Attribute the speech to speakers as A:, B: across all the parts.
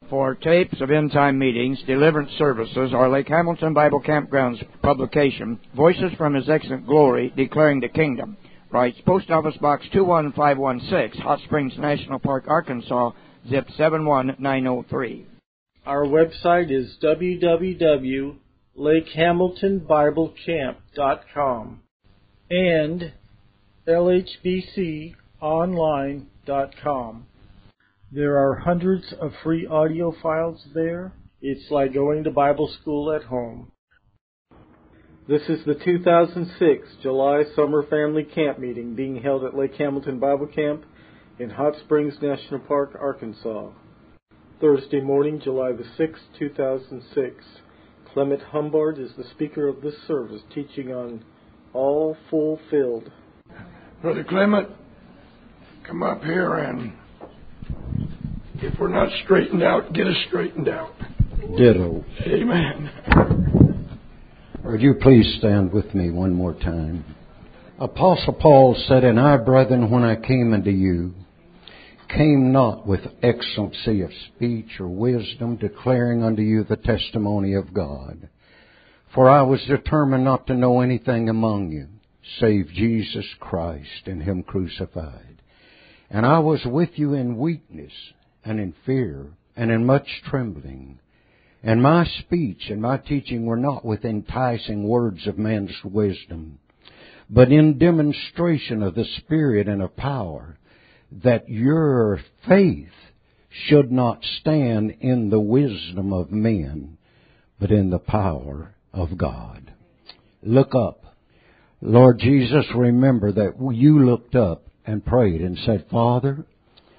A: For tapes of end-time meetings, deliverance services, or Lake Hamilton Bible Campground's publication, Voices from His Excellent Glory, Declaring the Kingdom, writes Post Office Box 21516, Hot Springs National Park, Arkansas, zip 71903.
B: Our website is www.lakehamiltonbiblecamp.com and lhbconline.com. There are hundreds of free audio files there. It's like going to Bible school at home. This is the 2006 July Summer Family Camp Meeting being held at Lake Hamilton Bible Camp in Hot Springs National Park, Arkansas. Thursday morning, July the 6th, 2006. Clement Humbard is the speaker of this service, teaching on All Fulfilled.
C: Brother Clement, come up here, and if we're not straightened out, get us straightened out.
D: Ditto.
C: Amen.
D: Would you please stand with me one more time? Apostle Paul said, And I, brethren, when I came unto you, came not with excellency of speech or wisdom, declaring unto you the testimony of God. For I was determined not to know anything among you, save Jesus Christ and Him crucified. And I was with you in weakness and in fear and in much trembling. And my speech and my teaching were not with enticing words of man's wisdom, but in demonstration of the Spirit and of power, that your faith should not stand in the wisdom of men, but in the power of God. Look up. Lord Jesus, remember that you looked up and prayed and said, Father,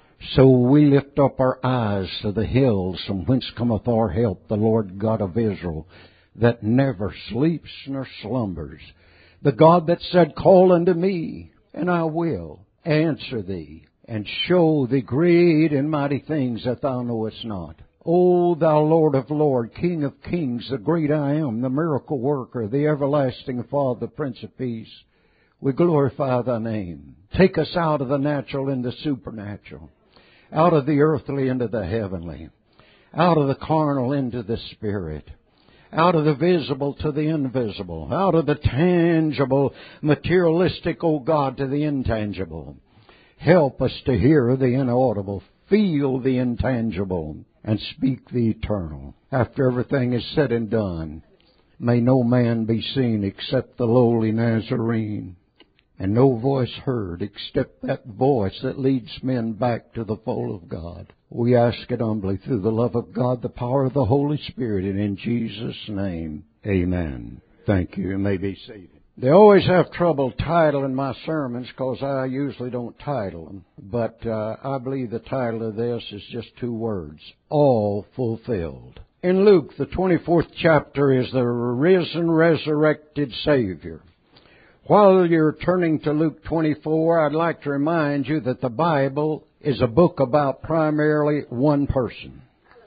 D: so we lift up our eyes to the hills from whence cometh our help, the Lord God of Israel, that never sleeps nor slumbers. The God that said, Call unto me, and I will answer thee, and show thee great and mighty things that thou knowest not. O thou Lord of lords, King of kings, the great I am, the miracle worker, the everlasting Father, the Prince of Peace. We glorify thy name. Take us out of the natural into the supernatural, out of the earthly into the heavenly, out of the carnal into the spirit, out of the visible to the invisible, out of the tangible, materialistic, O God, to the intangible. Help us to hear the inaudible, feel the intangible, and speak the eternal. After everything is said and done, may no man be seen except the lowly Nazarene, and no voice heard except that voice that leads men back to the fold of God. We ask it humbly through the love of God, the power of the Holy Spirit, and in Jesus' name, amen. Thank you. You may be seated. They always have trouble titling my sermons because I usually don't title them. But I believe the title of this is just two words, All Fulfilled. In Luke, the 24th chapter is the risen, resurrected Savior. While you're turning to Luke 24, I'd like to remind you that the Bible is a book about primarily one person.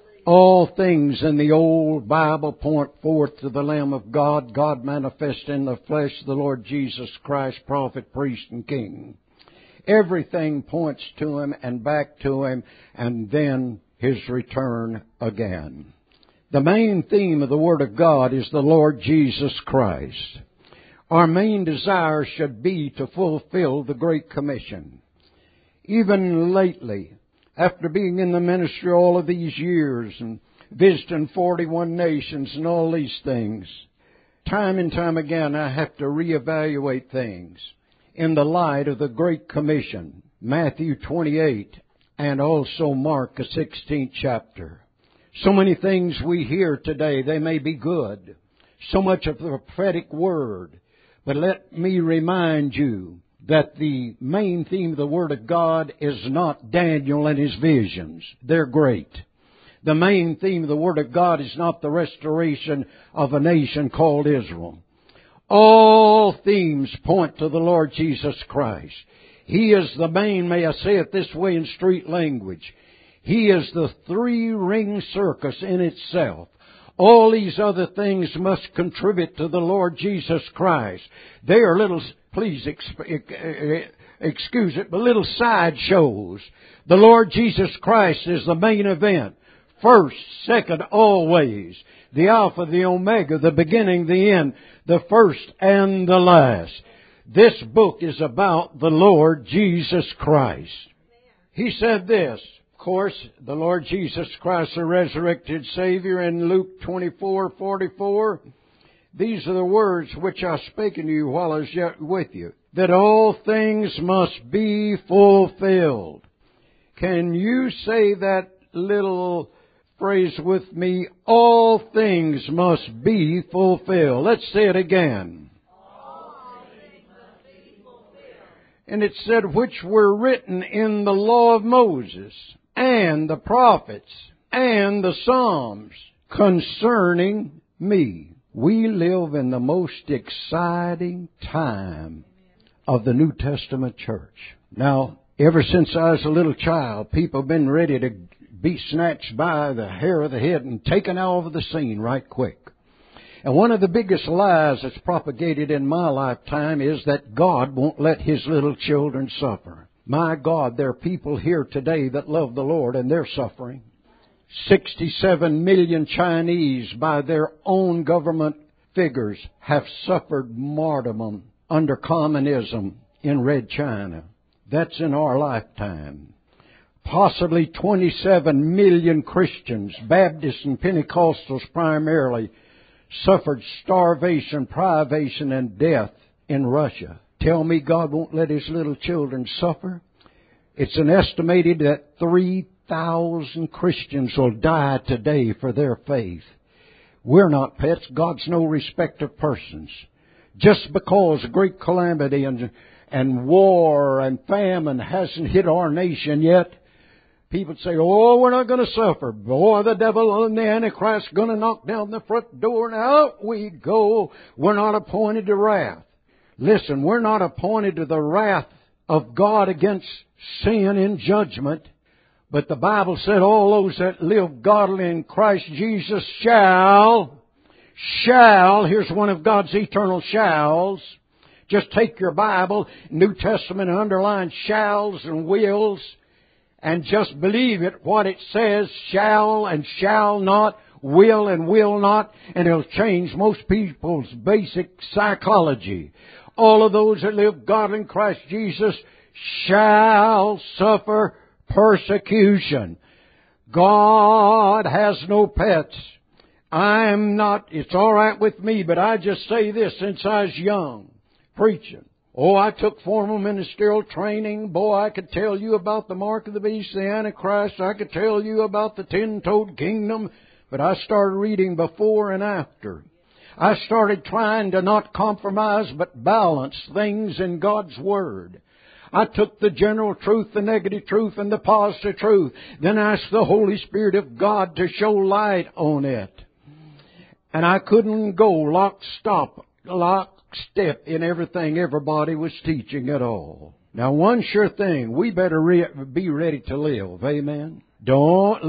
D: All things in the old Bible point forth to the Lamb of God, God manifest in the flesh, the Lord Jesus Christ, prophet, priest, and king. Everything points to Him and back to Him, and then His return again. The main theme of the Word of God is the Lord Jesus Christ. Our main desire should be to fulfill the Great Commission. Even lately, after being in the ministry all of these years and visiting 41 nations and all these things, time and time again I have to reevaluate things in the light of the Great Commission, Matthew 28 and also Mark, the 16th chapter. So many things we hear today, they may be good. So much of the prophetic word. But let me remind you that the main theme of the Word of God is not Daniel and his visions. They're great. The main theme of the Word of God is not the restoration of a nation called Israel. All themes point to the Lord Jesus Christ. He is the main, may I say it this way in street language, He is the three-ring circus in itself. All these other things must contribute to the Lord Jesus Christ. They are little, please excuse it, but little sideshows. The Lord Jesus Christ is the main event. first, second, always, the Alpha, the Omega, the beginning, the end, the first and the last. This book is about the Lord Jesus Christ. He said this, of course, the Lord Jesus Christ, the resurrected Savior, in Luke 24:44. These are the words which I spake unto you while I was yet with you, that all things must be fulfilled. Can you say that little phrase with me? All things must be fulfilled. Let's say it again.
E: All things must be fulfilled.
D: And it said, which were written in the law of Moses, and the prophets, and the Psalms, concerning me. We live in the most exciting time of the New Testament church. Now, ever since I was a little child, people have been ready to be snatched by the hair of the head and taken out of the scene right quick. And one of the biggest lies that's propagated in my lifetime is that God won't let His little children suffer. My God, there are people here today that love the Lord and they're suffering. 67 million Chinese, by their own government figures, have suffered martyrdom under communism in Red China. That's in our lifetime. Possibly 27 million Christians, Baptists and Pentecostals primarily, suffered starvation, privation, and death in Russia. Tell me God won't let His little children suffer? It's an estimated that 3,000 Christians will die today for their faith. We're not pets. God's no respect of persons. Just because great calamity and war and famine hasn't hit our nation yet, people say, oh, we're not going to suffer. Boy, the devil and the Antichrist are going to knock down the front door and out we go. We're not appointed to wrath. Listen, we're not appointed to the wrath of God against sin in judgment. But the Bible said all those that live godly in Christ Jesus shall, here's one of God's eternal shalls. Just take your Bible, New Testament, and underline shalls and wills, and just believe it, what it says, shall and shall not, will and will not, and it'll change most people's basic psychology. All of those that live godly in Christ Jesus shall suffer persecution. God has no pets. I'm not, it's all right with me, but I just say this since I was young, preaching. Oh, I took formal ministerial training. Boy, I could tell you about the mark of the beast, the Antichrist. I could tell you about the 10-toed kingdom. But I started reading before and after. I started trying to not compromise but balance things in God's Word. I took the general truth, the negative truth, and the positive truth. Then asked the Holy Spirit of God to show light on it. And I couldn't go lockstep in everything everybody was teaching at all. Now, one sure thing, we better be ready to live. Amen? Don't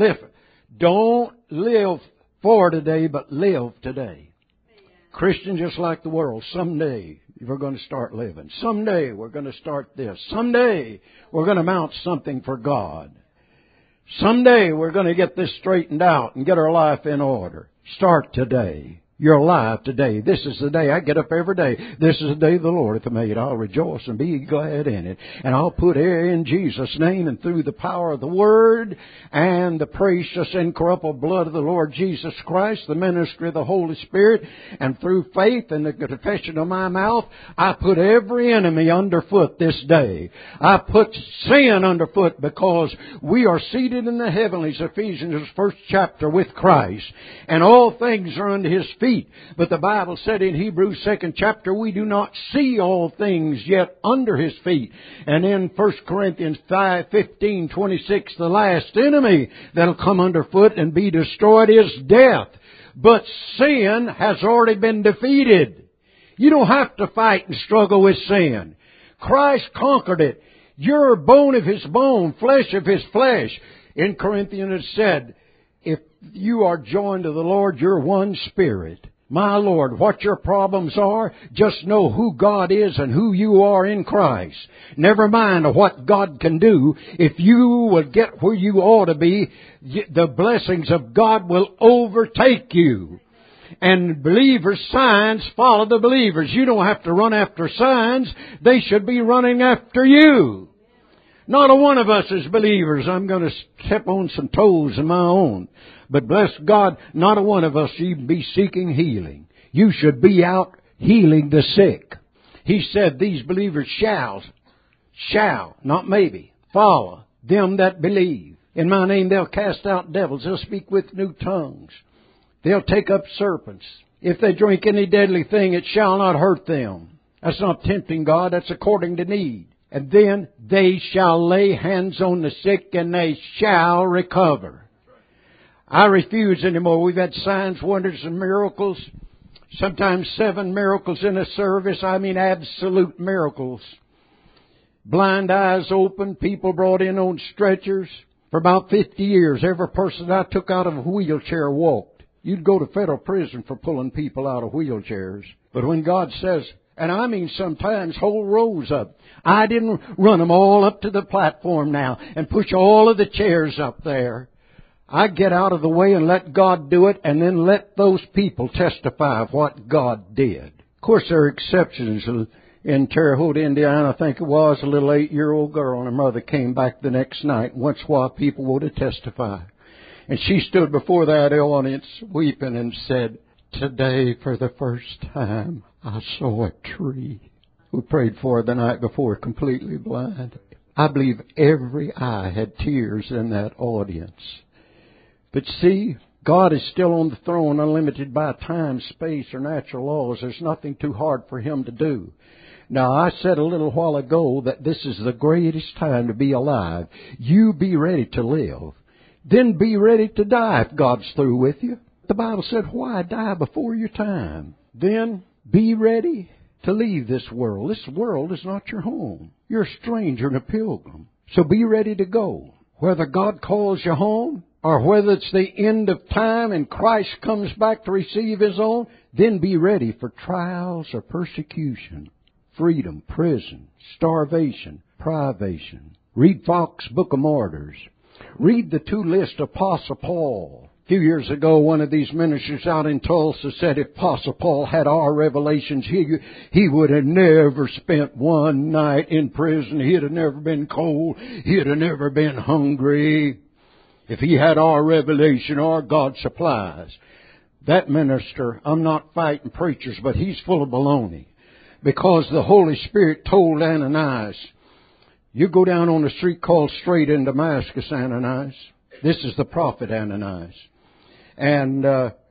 D: live for today, but live today. Christian, just like the world, someday we're going to start living. Someday we're going to start this. Someday we're going to mount something for God. Someday we're going to get this straightened out and get our life in order. Start today. You're alive today. This is the day I get up every day. This is the day the Lord hath made. I'll rejoice and be glad in it. And I'll put in Jesus' name and through the power of the Word and the precious incorruptible blood of the Lord Jesus Christ, the ministry of the Holy Spirit, and through faith and the confession of my mouth, I put every enemy underfoot this day. I put sin underfoot because we are seated in the heavenlies, Ephesians 1st chapter, with Christ. And all things are under His feet. But the Bible said in Hebrews 2nd chapter, we do not see all things yet under His feet. And in 1 Corinthians 15:26, the last enemy that'll come underfoot and be destroyed is death. But sin has already been defeated. You don't have to fight and struggle with sin. Christ conquered it. You're bone of His bone, flesh of His flesh. In Corinthians it said, if you are joined to the Lord, you're one spirit. My Lord, what your problems are, just know who God is and who you are in Christ. Never mind what God can do. If you will get where you ought to be, the blessings of God will overtake you. And believers' signs follow the believers. You don't have to run after signs. They should be running after you. Not a one of us is believers. I'm going to step on some toes of my own. But bless God, not a one of us should be seeking healing. You should be out healing the sick. He said these believers shall, not maybe, follow them that believe. In my name they'll cast out devils. They'll speak with new tongues. They'll take up serpents. If they drink any deadly thing, it shall not hurt them. That's not tempting God. That's according to need. And then they shall lay hands on the sick and they shall recover. I refuse anymore. We've had signs, wonders, and miracles. Sometimes 7 miracles in a service. I mean absolute miracles. Blind eyes open. People brought in on stretchers. For about 50 years, every person I took out of a wheelchair walked. You'd go to federal prison for pulling people out of wheelchairs. But when God says, and I mean sometimes whole rows up. I didn't run them all up to the platform now and push all of the chairs up there. I get out of the way and let God do it, and then let those people testify of what God did. Of course, there are exceptions. In Terre Haute, Indiana, I think it was, a little 8-year-old girl and her mother came back the next night. Once while people were to testify. And she stood before that audience weeping and said, "Today, for the first time, I saw a tree." We prayed for her the night before, completely blind. I believe every eye had tears in that audience. But see, God is still on the throne, unlimited by time, space, or natural laws. There's nothing too hard for Him to do. Now, I said a little while ago that this is the greatest time to be alive. You be ready to live. Then be ready to die if God's through with you. The Bible said, why die before your time? Then be ready to leave this world. This world is not your home. You're a stranger and a pilgrim. So be ready to go. Whether God calls you home, or whether it's the end of time and Christ comes back to receive His own, then be ready for trials or persecution, freedom, prison, starvation, privation. Read Fox's Book of Martyrs. Read the 2 lists of Apostle Paul. A few years ago, one of these ministers out in Tulsa said if Apostle Paul had our revelations, he would have never spent one night in prison. He'd have never been cold. He'd have never been hungry. If he had our revelation, our God supplies. That minister, I'm not fighting preachers, but he's full of baloney. Because the Holy Spirit told Ananias, you go down on the street called Straight in Damascus, Ananias. This is the prophet Ananias. And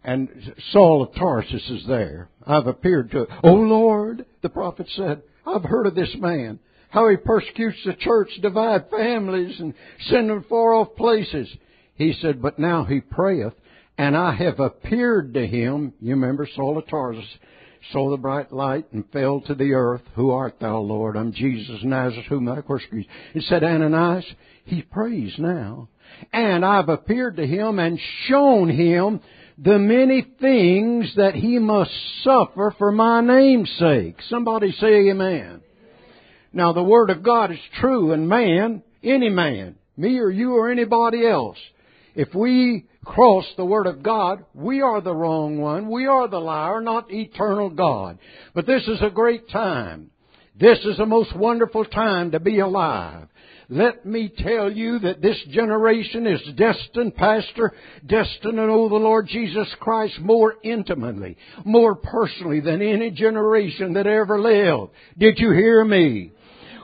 D: Saul of Tarsus is there. I've appeared to it. Oh Lord, the prophet said, I've heard of this man. How he persecutes the church, divide families, and send them far off places. He said, but now he prayeth, and I have appeared to him. You remember Saul of Tarsus saw the bright light and fell to the earth. Who art thou, Lord? I'm Jesus of Nazareth, whom thou persecutest. He said, Ananias, he prays now. And I've appeared to him and shown him the many things that he must suffer for my name's sake. Somebody say amen. Now, the Word of God is true, and man, any man, me or you or anybody else, if we cross the Word of God, we are the wrong one. We are the liar, not eternal God. But this is a great time. This is the most wonderful time to be alive. Let me tell you that this generation is destined, Pastor, destined to know the Lord Jesus Christ more intimately, more personally than any generation that ever lived. Did you hear me?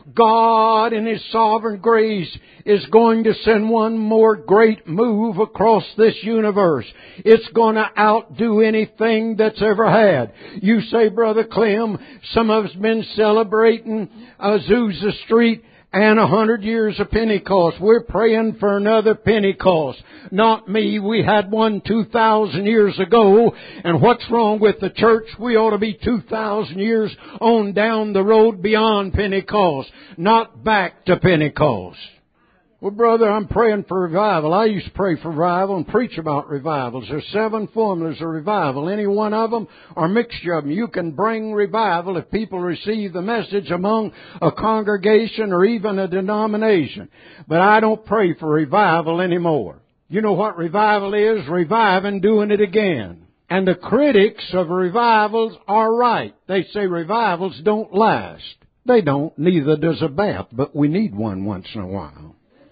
D: God in His sovereign grace is going to send one more great move across this universe. It's going to outdo anything that's ever had. You say, Brother Clem, some of us been celebrating Azusa Street and 100 years of Pentecost. We're praying for another Pentecost. Not me. We had one 2,000 years ago. And what's wrong with the church? We ought to be 2,000 years on down the road beyond Pentecost, not back to Pentecost. Well, brother, I'm praying for revival. I used to pray for revival and preach about revivals. There's 7 formulas of revival. Any one of them or a mixture of them. You can bring revival if people receive the message among a congregation or even a denomination. But I don't pray for revival anymore. You know what revival is? Reviving, doing it again. And the critics of revivals are right. They say revivals don't last. They don't. Neither does a bath. But we need one once in a while.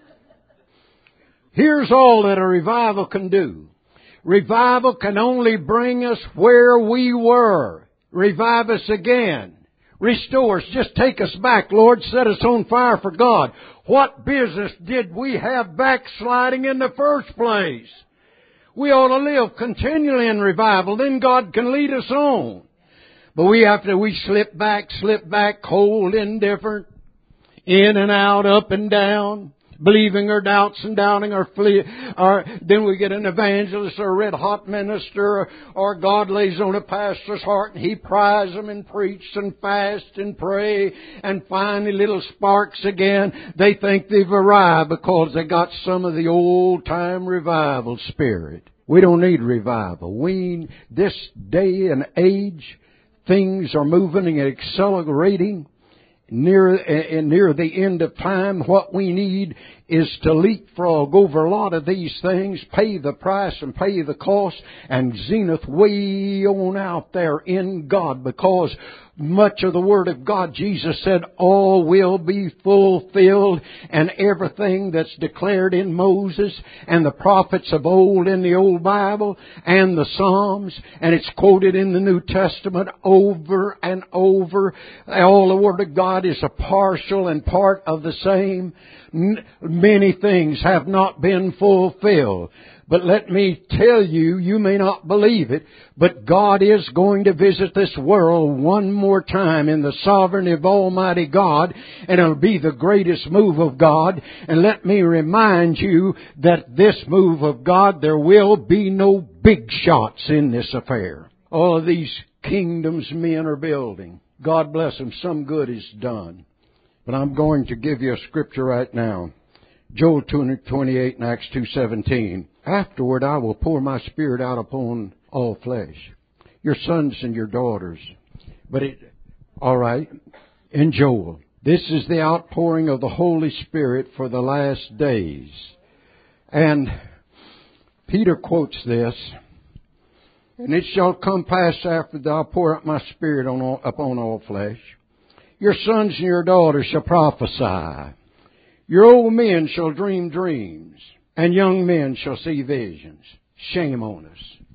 D: Here's all that a revival can do. Revival can only bring us where we were. Revive us again. Restore us. Just take us back, Lord. Set us on fire for God. What business did we have backsliding in the first place? We ought to live continually in revival. Then God can lead us on. But we slip back, cold, indifferent, in and out, up and down. Believing our doubts and doubting our then we get an evangelist or a red-hot minister or God lays on a pastor's heart and he pries them and preaches and fasts and pray and finally little sparks again. They think they've arrived because they got some of the old-time revival spirit. We don't need revival. This day and age, things are moving and accelerating. Near the end of time, what we need is to leapfrog over a lot of these things, pay the price and pay the cost, and zenith way on out there in God, because much of the Word of God, Jesus said, all will be fulfilled, and everything that's declared in Moses and the prophets of old in the Old Bible and the Psalms, and it's quoted in the New Testament over and over. All the Word of God is a partial and part of the same. Many things have not been fulfilled. But let me tell you, you may not believe it, but God is going to visit this world one more time in the sovereignty of Almighty God, and it'll be the greatest move of God. And let me remind you that this move of God, there will be no big shots in this affair. All of these kingdoms men are building. God bless them, some good is done. But I'm going to give you a scripture right now. Joel 2:28 and Acts 2:17. Afterward I will pour my Spirit out upon all flesh, your sons and your daughters. In Joel, this is the outpouring of the Holy Spirit for the last days. And Peter quotes this, and it shall come pass after that I'll pour out my Spirit upon all flesh. Your sons and your daughters shall prophesy. Your old men shall dream dreams, and young men shall see visions. Shame on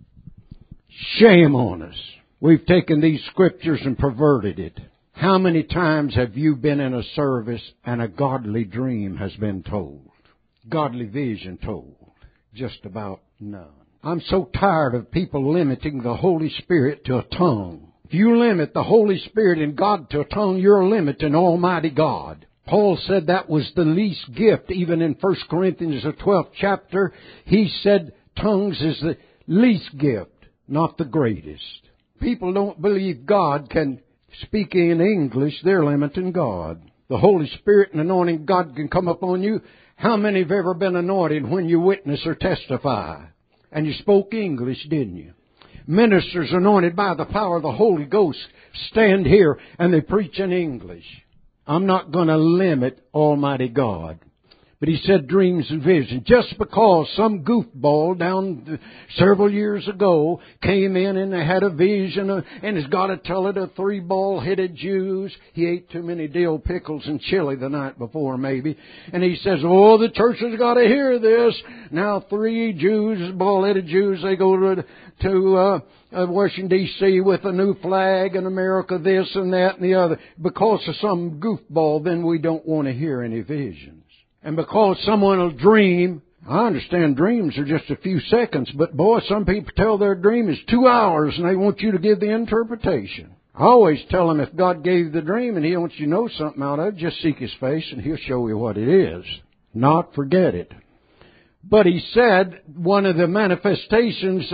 D: us. Shame on us. We've taken these scriptures and perverted it. How many times have you been in a service and a godly dream has been told? Godly vision told? Just about none. I'm so tired of people limiting the Holy Spirit to a tongue. If you limit the Holy Spirit and God to a tongue, you're limiting Almighty God. Paul said that was the least gift. Even in 1 Corinthians, the 12th chapter, he said tongues is the least gift, not the greatest. People don't believe God can speak in English. They're limiting God. The Holy Spirit and anointing God can come upon you. How many have ever been anointed when you witness or testify? And you spoke English, didn't you? Ministers anointed by the power of the Holy Ghost stand here and they preach in English. I'm not going to limit Almighty God. But he said dreams and visions. Just because some goofball down several years ago came in and had a vision and has got to tell it to 3 bald-headed Jews. He ate too many dill pickles and chili the night before maybe. And he says, oh, the church has got to hear this. Now 3 Jews, bald-headed Jews, they go to Washington, D.C. with a new flag and America this and that and the other. Because of some goofball, then we don't want to hear any visions. And because someone will dream, I understand dreams are just a few seconds, but boy, some people tell their dream is 2 hours and they want you to give the interpretation. I always tell them if God gave the dream and He wants you to know something out of it, just seek His face and He'll show you what it is. Not forget it. But He said one of the manifestations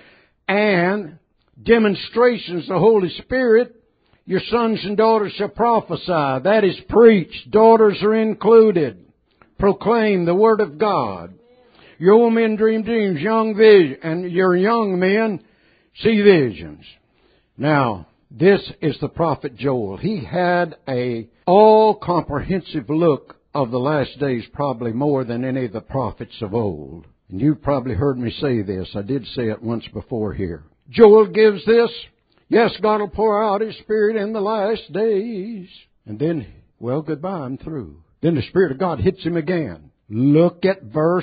D: and demonstrations of the Holy Spirit, your sons and daughters shall prophesy. That is preached. Daughters are included. proclaim the Word of God. Your old men dream dreams, and your young men see visions. Now, this is the prophet Joel. He had a all-comprehensive look of the last days, probably more than any of the prophets of old. And you've probably heard me say this. I did say it once before here. Joel gives this. Yes, God will pour out His Spirit in the last days. And then, well, goodbye, I'm through. Then the Spirit of God hits him again. Look at verse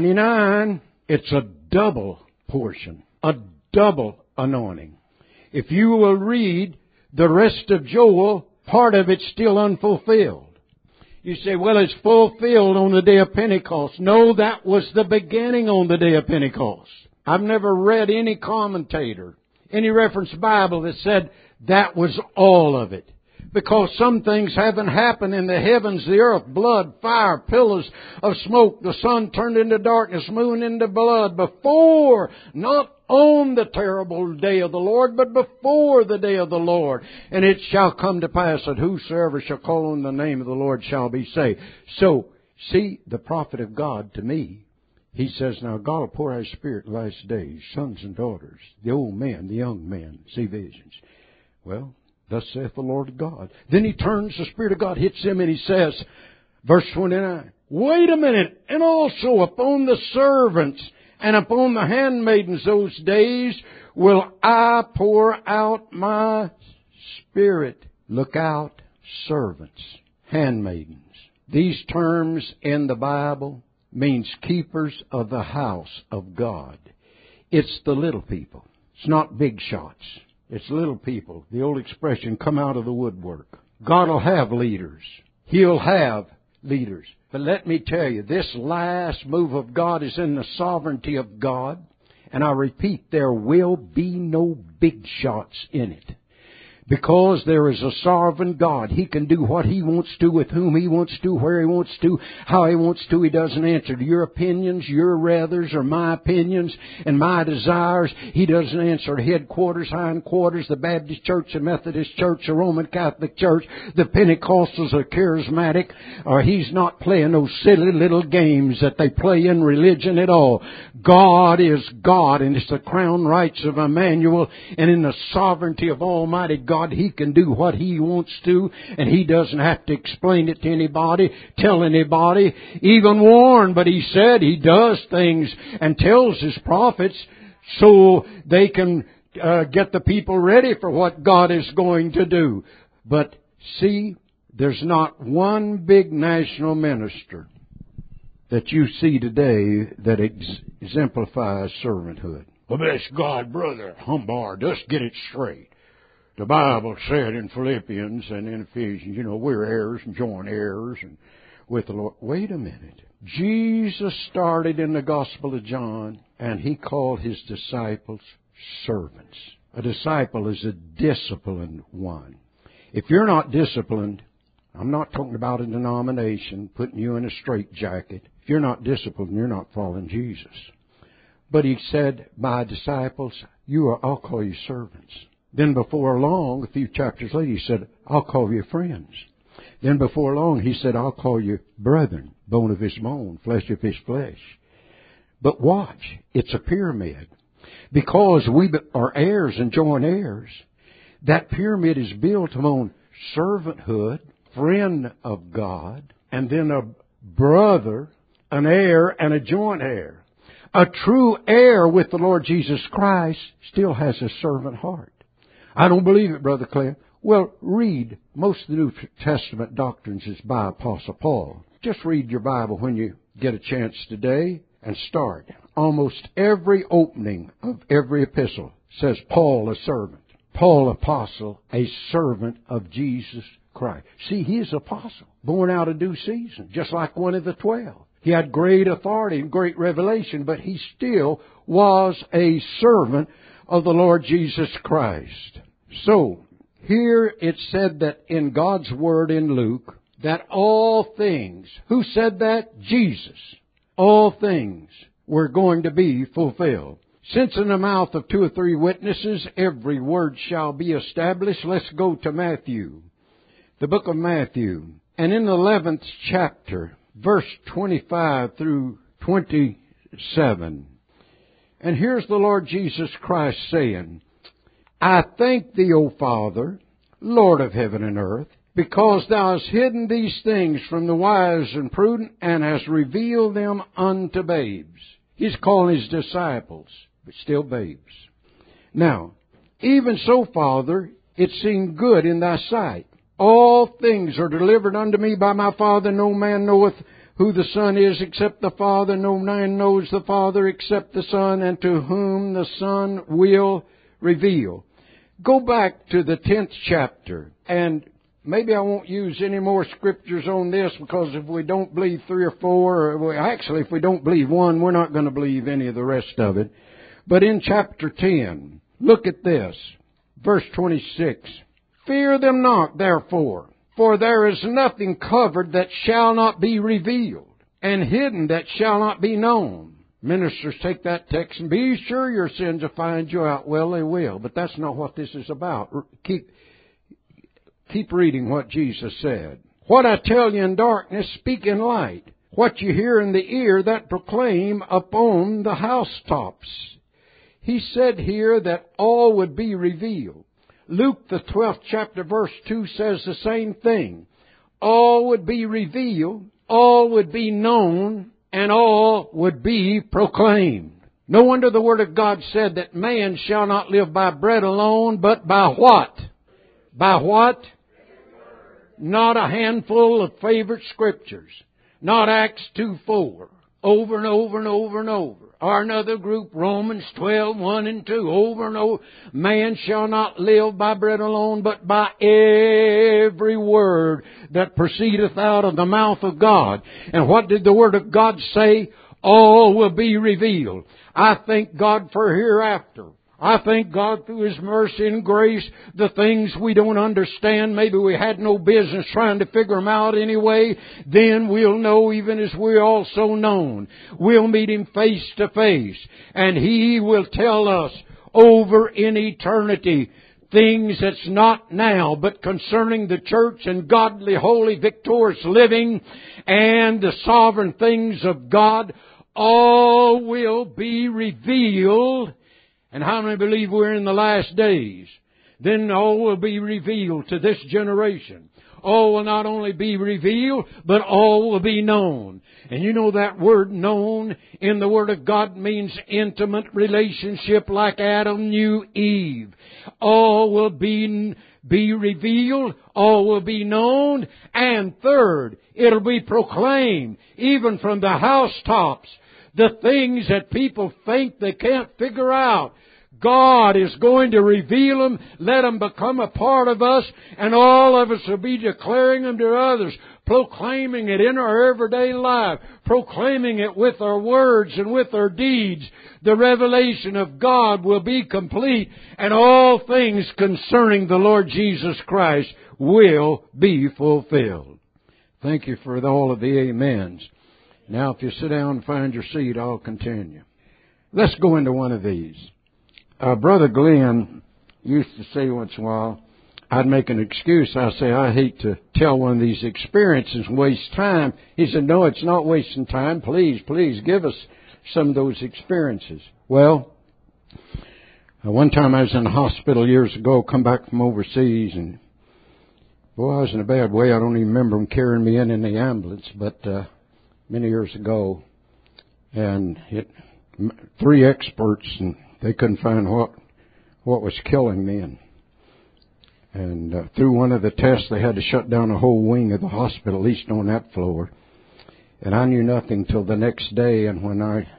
D: 29. It's a double portion, a double anointing. If you will read the rest of Joel, part of it's still unfulfilled. You say, well, it's fulfilled on the day of Pentecost. No, that was the beginning on the day of Pentecost. I've never read any commentator, any reference Bible that said that was all of it. Because some things haven't happened in the heavens, the earth, blood, fire, pillars of smoke, the sun turned into darkness, moon into blood, before, not on the terrible day of the Lord, but before the day of the Lord. And it shall come to pass that whosoever shall call on the name of the Lord shall be saved. So, see, the prophet of God, to me, he says, now God will pour out His Spirit in the last days, sons and daughters, the old men, the young men, see visions. Well, thus saith the Lord God. Then He turns, the Spirit of God hits him, and He says, verse 29, wait a minute, and also upon the servants and upon the handmaidens those days will I pour out my Spirit. Look out, servants, handmaidens. These terms in the Bible means keepers of the house of God. It's the little people. It's not big shots. It's little people. The old expression, come out of the woodwork. God will have leaders. He'll have leaders. But let me tell you, this last move of God is in the sovereignty of God. And I repeat, there will be no big shots in it. Because there is a sovereign God. He can do what He wants to, with whom He wants to, where He wants to, how He wants to. He doesn't answer to your opinions, your rathers, or my opinions and my desires. He doesn't answer to headquarters, hindquarters, the Baptist Church, the Methodist Church, the Roman Catholic Church, the Pentecostals, the Charismatic. Or He's not playing those silly little games that they play in religion at all. God is God, and it's the crown rights of Emmanuel, and in the sovereignty of Almighty God, He can do what He wants to, and He doesn't have to explain it to anybody, tell anybody, even warn. But He said He does things and tells His prophets so they can get the people ready for what God is going to do. But see, there's not one big national minister that you see today that exemplifies servanthood. Well, bless God, Brother Humbard, just get it straight. The Bible said in Philippians and in Ephesians, we're heirs and joint heirs and with the Lord. Wait a minute. Jesus started in the Gospel of John, and He called His disciples servants. A disciple is a disciplined one. If you're not disciplined, I'm not talking about a denomination putting you in a straitjacket. If you're not disciplined, you're not following Jesus. But He said, my disciples, I'll call you servants. Then before long, a few chapters later, He said, I'll call you friends. Then before long, He said, I'll call you brethren, bone of His bone, flesh of His flesh. But watch, it's a pyramid. Because we are heirs and joint heirs, that pyramid is built upon servanthood, friend of God, and then a brother, an heir, and a joint heir. A true heir with the Lord Jesus Christ still has a servant heart. I don't believe it, Brother Clem. Well, read. Most of the New Testament doctrines is by Apostle Paul. Just read your Bible when you get a chance today and start. Almost every opening of every epistle says Paul, a servant. Paul, apostle, a servant of Jesus Christ. See, he is apostle, born out of due season, just like one of the 12. He had great authority and great revelation, but he still was a servant of the Lord Jesus Christ. So, here it said that in God's Word in Luke, that all things, who said that? Jesus. All things were going to be fulfilled. Since in the mouth of 2 or 3 witnesses, every word shall be established. Let's go to Matthew. The book of Matthew. And in the 11th chapter, verse 25 through 27. And here's the Lord Jesus Christ saying, I thank thee, O Father, Lord of heaven and earth, because thou hast hidden these things from the wise and prudent, and hast revealed them unto babes. He's calling his disciples, but still babes. Now, even so, Father, it seemed good in thy sight. All things are delivered unto me by my Father. No man knoweth who the Son is except the Father. No man knows the Father except the Son, and to whom the Son will reveal. Go back to the 10th chapter, and maybe I won't use any more scriptures on this, because if we don't believe 3 or 4, actually if we don't believe one, we're not going to believe any of the rest of it. But in chapter 10, look at this, verse 26. Fear them not, therefore, for there is nothing covered that shall not be revealed, and hidden that shall not be known. Ministers take that text and be sure your sins will find you out. Well, they will, but that's not what this is about. Keep reading what Jesus said. What I tell you in darkness, speak in light. What you hear in the ear, that proclaim upon the housetops. He said here that all would be revealed. Luke, the 12th chapter, verse 2 says the same thing. All would be revealed, all would be known, and all would be proclaimed. No wonder the Word of God said that man shall not live by bread alone, but by what? By what? Not a handful of favorite scriptures. Not Acts 2:4. Over and over and over and over. Or another group, Romans 12:1 and 2. Over and over. Man shall not live by bread alone, but by every word that proceedeth out of the mouth of God. And what did the Word of God say? All will be revealed. I thank God for hereafter. I thank God through His mercy and grace, the things we don't understand, maybe we had no business trying to figure them out anyway, then we'll know even as we're also known. We'll meet Him face to face, and He will tell us over in eternity things that's not now, but concerning the church and godly, holy, victorious living and the sovereign things of God, all will be revealed. And how many believe we're in the last days? Then all will be revealed to this generation. All will not only be revealed, but all will be known. And you know that word known in the Word of God means intimate relationship, like Adam knew Eve. All will be revealed, all will be known, and third, it'll be proclaimed, even from the housetops. The things that people think they can't figure out, God is going to reveal them, let them become a part of us, and all of us will be declaring them to others, proclaiming it in our everyday life, proclaiming it with our words and with our deeds. The revelation of God will be complete, and all things concerning the Lord Jesus Christ will be fulfilled. Thank you for all of the amens. Now, if you sit down and find your seat, I'll continue. Let's go into one of these. Brother Glenn used to say once in a while, I'd make an excuse. I'd say, I hate to tell one of these experiences and waste time. He said, no, it's not wasting time. Please give us some of those experiences. Well, one time I was in the hospital years ago, come back from overseas, and boy, I was in a bad way. I don't even remember them carrying me in the ambulance, but many years ago, and 3 experts, and they couldn't find what was killing me, and through one of the tests they had to shut down a whole wing of the hospital, at least on that floor, and I knew nothing till the next day. And when I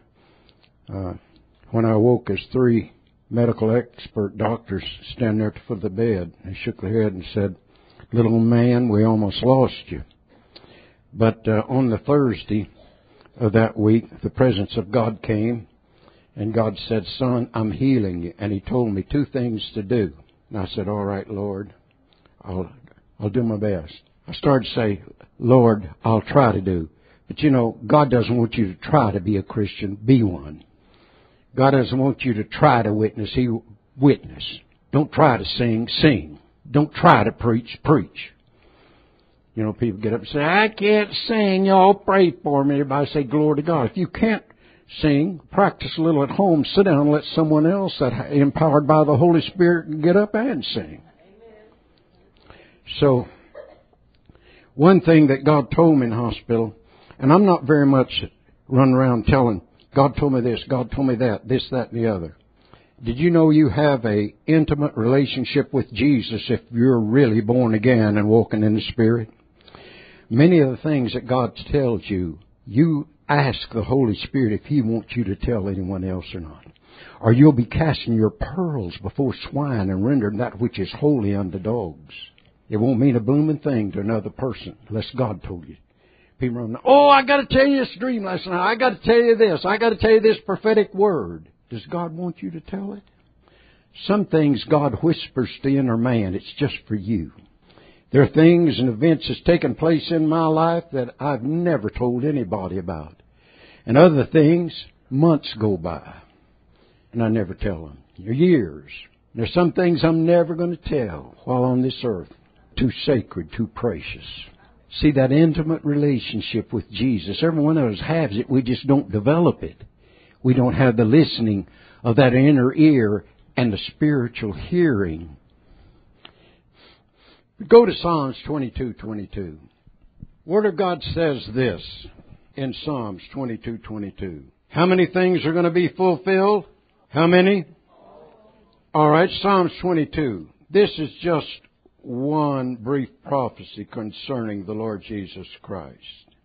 D: woke, as 3 medical expert doctors standing there at the foot of the bed, they shook their head and said, "Little man, we almost lost you." But on the Thursday of that week, the presence of God came, and God said, "Son, I'm healing you." And He told me 2 things to do. And I said, "All right, Lord, I'll do my best." I started to say, "Lord, I'll try to do." But you know, God doesn't want you to try to be a Christian, be one. God doesn't want you to try to witness, He witness. Don't try to sing, sing. Don't try to preach, preach. You know, people get up and say, I can't sing. Y'all pray for me. Everybody say, glory to God. If you can't sing, practice a little at home. Sit down and let someone else that empowered by the Holy Spirit get up and sing. So, one thing that God told me in hospital, and I'm not very much running around telling, God told me this, God told me that, this, that, and the other. Did you know you have a intimate relationship with Jesus if you're really born again and walking in the Spirit? Many of the things that God tells you, you ask the Holy Spirit if He wants you to tell anyone else or not. Or you'll be casting your pearls before swine and rendering that which is holy unto dogs. It won't mean a blooming thing to another person unless God told you. People run, oh, I got to tell you this dream last night. I got to tell you this. I got to tell you this prophetic word. Does God want you to tell it? Some things God whispers to inner man. It's just for you. There are things and events that's taken place in my life that I've never told anybody about. And other things, months go by, and I never tell them. Years. There's some things I'm never going to tell while on this earth. Too sacred, too precious. See, that intimate relationship with Jesus, every one of us has it. We just don't develop it. We don't have the listening of that inner ear and the spiritual hearing. Go to Psalms 22:22. Word of God says this in Psalms 22:22. How many things are going to be fulfilled? How many? All right, Psalms 22. This is just one brief prophecy concerning the Lord Jesus Christ.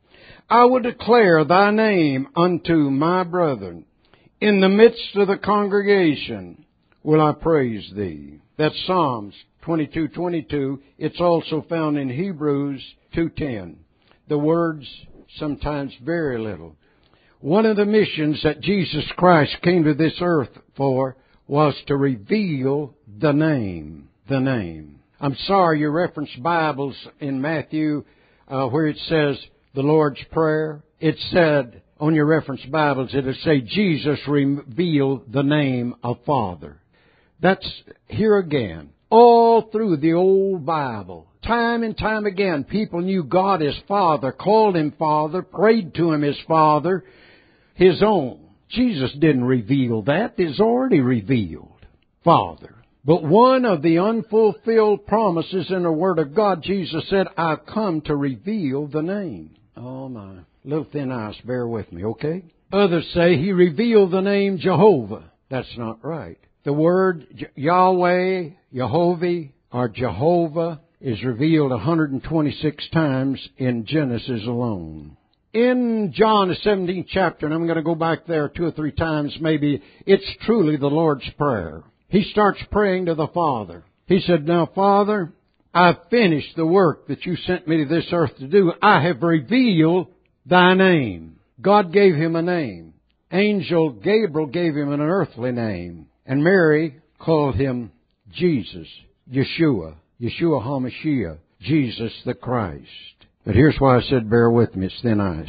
D: I will declare thy name unto my brethren. In the midst of the congregation will I praise thee. That's Psalms 22:22. It's also found in Hebrews 2:10. The words sometimes very little. One of the missions that Jesus Christ came to this earth for was to reveal the name. The name. I'm sorry, you reference Bibles in Matthew where it says the Lord's Prayer. It said on your reference Bibles, it'll say Jesus revealed the name of Father. That's here again. All through the old Bible, time and time again, people knew God as Father, called Him Father, prayed to Him as Father, His own. Jesus didn't reveal that. It's already revealed. Father. But one of the unfulfilled promises in the Word of God, Jesus said, I've come to reveal the name. Oh my. Little thin ice, bear with me, okay? Others say He revealed the name Jehovah. That's not right. The word Yahweh, Jehovah, or Jehovah is revealed 126 times in Genesis alone. In John, the 17th chapter, and I'm going to go back there 2 or 3 times maybe, it's truly the Lord's Prayer. He starts praying to the Father. He said, now, Father, I've finished the work that you sent me to this earth to do. I have revealed thy name. God gave him a name. Angel Gabriel gave him an earthly name. And Mary called him Jesus, Yeshua HaMashiach, Jesus the Christ. But here's why I said bear with me, it's thin ice.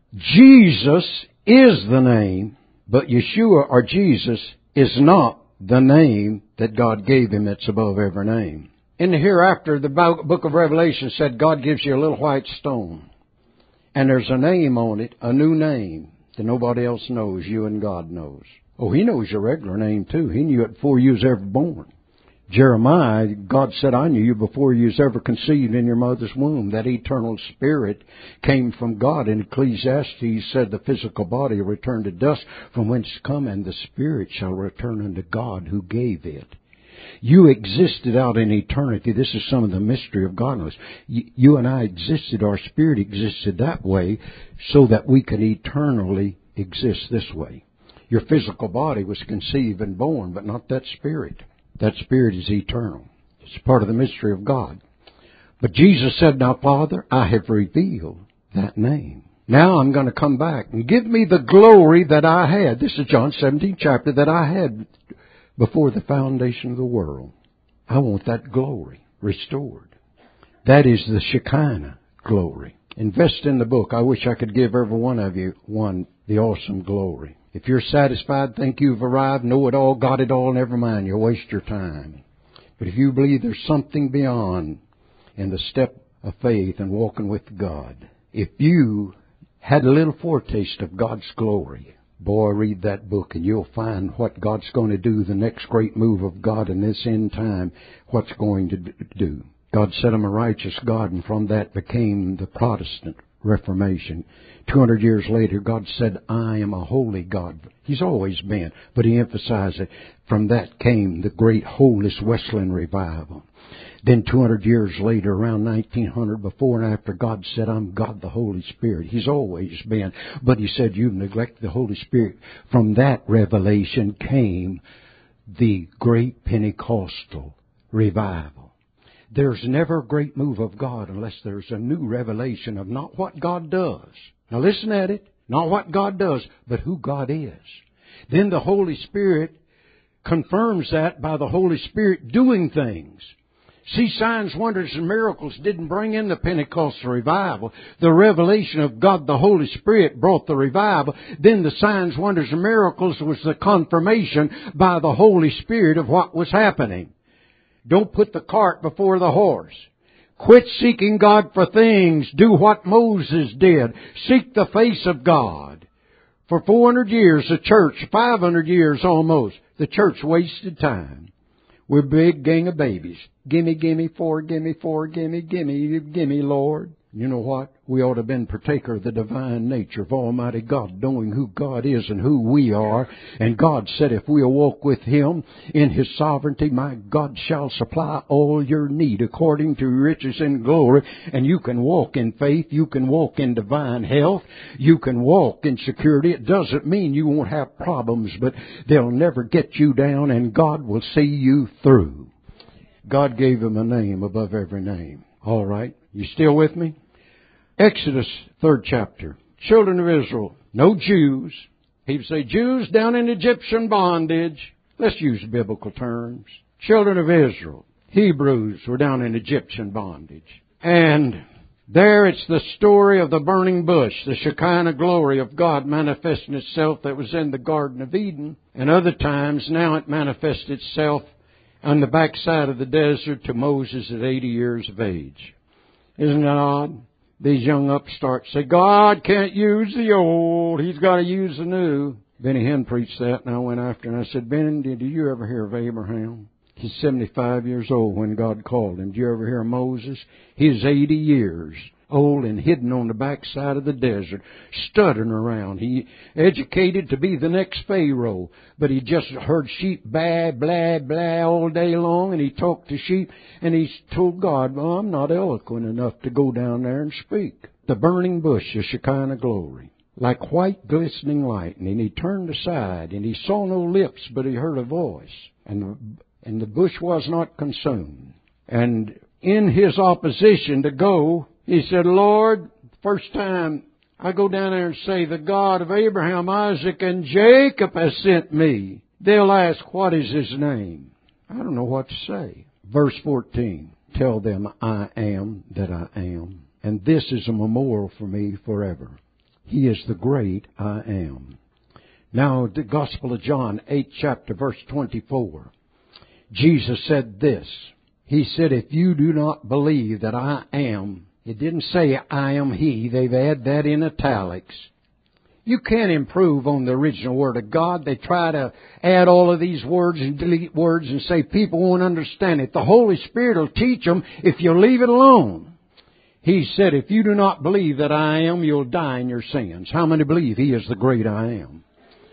D: Jesus is the name, but Yeshua or Jesus is not the name that God gave him that's above every name. In the hereafter, the book of Revelation said God gives you a little white stone. And there's a name on it, a new name that nobody else knows, you and God knows. Oh, He knows your regular name too. He knew it before you was ever born. Jeremiah, God said, I knew you before you was ever conceived in your mother's womb. That eternal spirit came from God. In Ecclesiastes said the physical body will return to dust from whence it come, and the spirit shall return unto God who gave it. You existed out in eternity. This is some of the mystery of godliness. You and I existed, our spirit existed that way so that we can eternally exist this way. Your physical body was conceived and born, but not that spirit. That spirit is eternal. It's part of the mystery of God. But Jesus said, now, Father, I have revealed that name. Now I'm going to come back and give me the glory that I had. This is John 17th chapter that I had before the foundation of the world. I want that glory restored. That is the Shekinah glory. Invest in the book. I wish I could give every one of you the awesome glory. If you're satisfied, think you've arrived, know it all, got it all, never mind, you'll waste your time. But if you believe there's something beyond in the step of faith and walking with God. If you had a little foretaste of God's glory, boy, read that book and you'll find what God's going to do, the next great move of God in this end time, what's going to do. God set him a righteous God, and from that became the Protestant Reformation. 200 years later, God said, I am a holy God. He's always been, but he emphasized it. From that came the great Holiness Wesleyan revival. Then 200 years later, around 1900, before and after, God said, I'm God the Holy Spirit. He's always been. But he said, you've neglected the Holy Spirit. From that revelation came the great Pentecostal revival. There's never a great move of God unless there's a new revelation of not what God does. Now listen at it. Not what God does, but who God is. Then the Holy Spirit confirms that by the Holy Spirit doing things. See, signs, wonders, and miracles didn't bring in the Pentecostal revival. The revelation of God, the Holy Spirit, brought the revival. Then the signs, wonders, and miracles was the confirmation by the Holy Spirit of what was happening. Don't put the cart before the horse. Quit seeking God for things. Do what Moses did. Seek the face of God. For 400 years, the church, 500 years almost, the church wasted time. We're a big gang of babies. Gimme, gimme, gimme, gimme, Lord. You know what? We ought to have been partaker of the divine nature of Almighty God, knowing who God is and who we are. And God said if we'll walk with Him in His sovereignty, my God shall supply all your need according to riches and glory. And you can walk in faith. You can walk in divine health. You can walk in security. It doesn't mean you won't have problems, but they'll never get you down, and God will see you through. God gave Him a name above every name. All right. You still with me? Exodus, 3rd chapter. Children of Israel, no Jews. He would say Jews down in Egyptian bondage. Let's use biblical terms. Children of Israel, Hebrews were down in Egyptian bondage. And there it's the story of the burning bush, the Shekinah glory of God manifesting itself that was in the Garden of Eden. And other times now it manifests itself on the backside of the desert to Moses at 80 years of age. Isn't that odd? These young upstarts say, God can't use the old. He's got to use the new. Benny Hinn preached that, and I went after him. And I said, Benny, did you ever hear of Abraham? He's 75 years old when God called him. Did you ever hear of Moses? He's 80 years old and hidden on the backside of the desert, stuttering around. He educated to be the next Pharaoh, but he just heard sheep blah, blah, blah all day long, and he talked to sheep, and he told God, well, I'm not eloquent enough to go down there and speak. The burning bush, the Shekinah glory, like white glistening light, and he turned aside, and he saw no lips, but he heard a voice, and the bush was not consumed. And in his opposition to go, he said, Lord, first time I go down there and say, the God of Abraham, Isaac, and Jacob has sent me. They'll ask, what is his name? I don't know what to say. Verse 14, tell them I am that I am. And this is a memorial for me forever. He is the great I am. Now, the Gospel of John, 8th chapter, verse 24. Jesus said this. He said, if you do not believe that I am, it didn't say I am He. They've added that in italics. You can't improve on the original Word of God. They try to add all of these words and delete words and say people won't understand it. The Holy Spirit will teach them if you leave it alone. He said, if you do not believe that I am, you'll die in your sins. How many believe He is the great I am?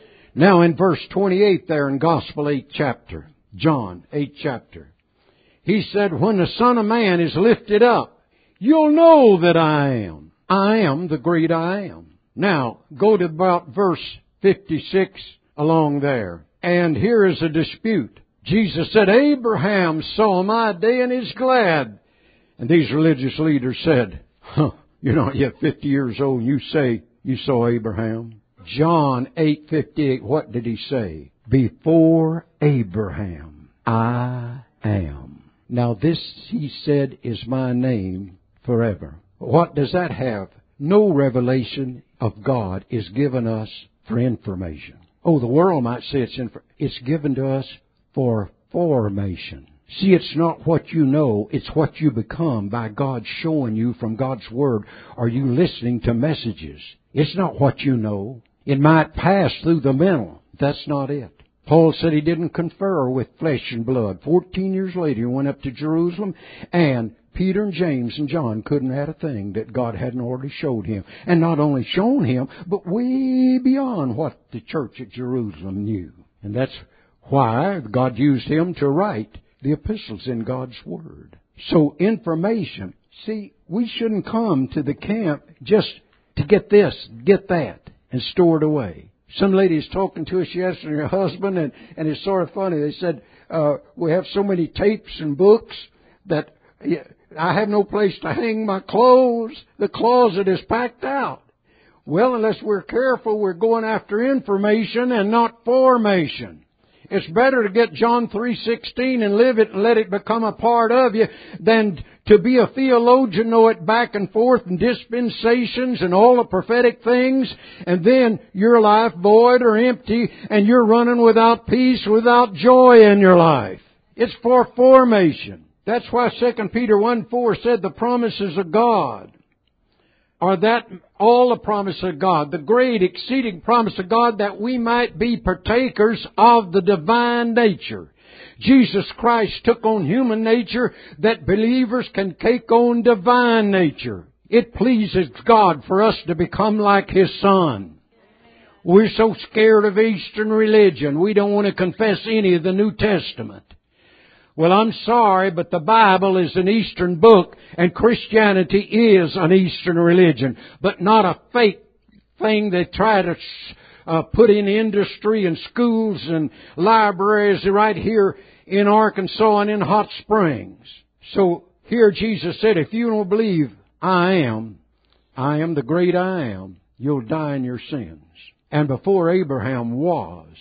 D: Now in verse 28 there in Gospel 8th chapter, John 8th chapter, He said, when the Son of Man is lifted up, you'll know that I am. I am the great I am. Now, go to about verse 56 along there. And here is a dispute. Jesus said, Abraham saw my day and is glad. And these religious leaders said, you're not yet 50 years old and you say you saw Abraham. John 8:58, what did he say? Before Abraham, I am. Now this, he said, is my name forever. What does that have? No revelation of God is given us for information. Oh, the world might say it's given to us for formation. See, it's not what you know, it's what you become by God showing you from God's Word. Are you listening to messages? It's not what you know. It might pass through the mental. That's not it. Paul said he didn't confer with flesh and blood. 14 years later, he went up to Jerusalem, and Peter and James and John couldn't add a thing that God hadn't already showed him. And not only shown him, but way beyond what the church at Jerusalem knew. And that's why God used him to write the epistles in God's Word. So information. See, we shouldn't come to the camp just to get this, get that, and store it away. Some lady was talking to us yesterday, her husband, and it's sort of funny. They said, we have so many tapes and books that I have no place to hang my clothes. The closet is packed out. Well, unless we're careful, we're going after information and not formation. It's better to get John 3:16 and live it and let it become a part of you than to be a theologian, know it back and forth and dispensations and all the prophetic things, and then your life void or empty and you're running without peace, without joy in your life. It's for formation. That's why 2 Peter 1:4 said the promises of God are that all the promise of God, the great exceeding promise of God, that we might be partakers of the divine nature. Jesus Christ took on human nature that believers can take on divine nature. It pleases God for us to become like His Son. We're so scared of Eastern religion, we don't want to confess any of the New Testament. Well, I'm sorry, but the Bible is an Eastern book, and Christianity is an Eastern religion, but not a fake thing they try to put in industry and schools and libraries right here in Arkansas and in Hot Springs. So here Jesus said, if you don't believe I am the great I am, you'll die in your sins. And before Abraham was,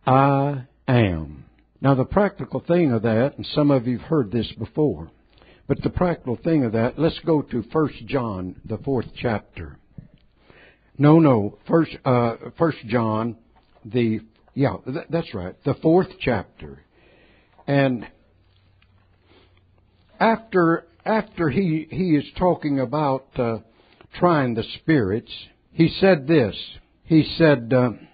D: I am. Now the practical thing of that, and some of you have heard this before, but the practical thing of that, let's go to 1 John, the 4th chapter. First John, that's right, the 4th chapter. And after he is talking about trying the spirits, he said this. He said,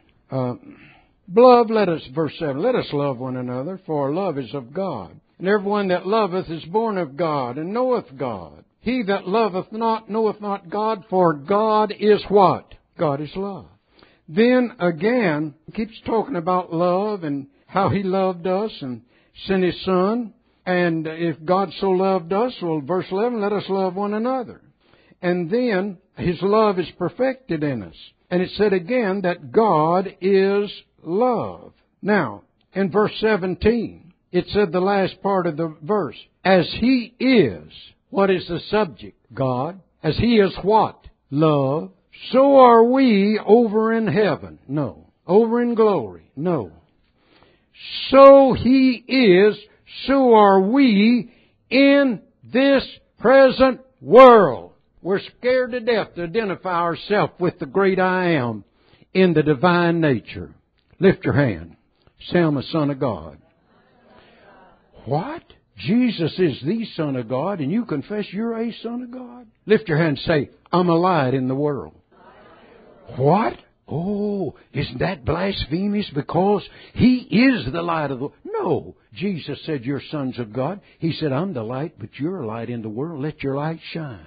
D: Beloved, verse 7, let us love one another, for love is of God. And everyone that loveth is born of God, and knoweth God. He that loveth not knoweth not God, for God is what? God is love. Then again, he keeps talking about love and how He loved us and sent His Son. And if God so loved us, well, verse 11, let us love one another. And then His love is perfected in us. And it said again that God is love. Now, in verse 17, it said the last part of the verse, as He is, what is the subject? God. As He is what? Love. So are we over in heaven. No. Over in glory. No. So He is, so are we in this present world. We're scared to death to identify ourselves with the great I am in the divine nature. Lift your hand. Say, I'm a son of God. What? Jesus is the Son of God, and you confess you're a son of God? Lift your hand and say, I'm a light in the world. What? Oh, isn't that blasphemous? Because He is the light of the world. No. Jesus said, you're sons of God. He said, I'm the light, but you're a light in the world. Let your light shine.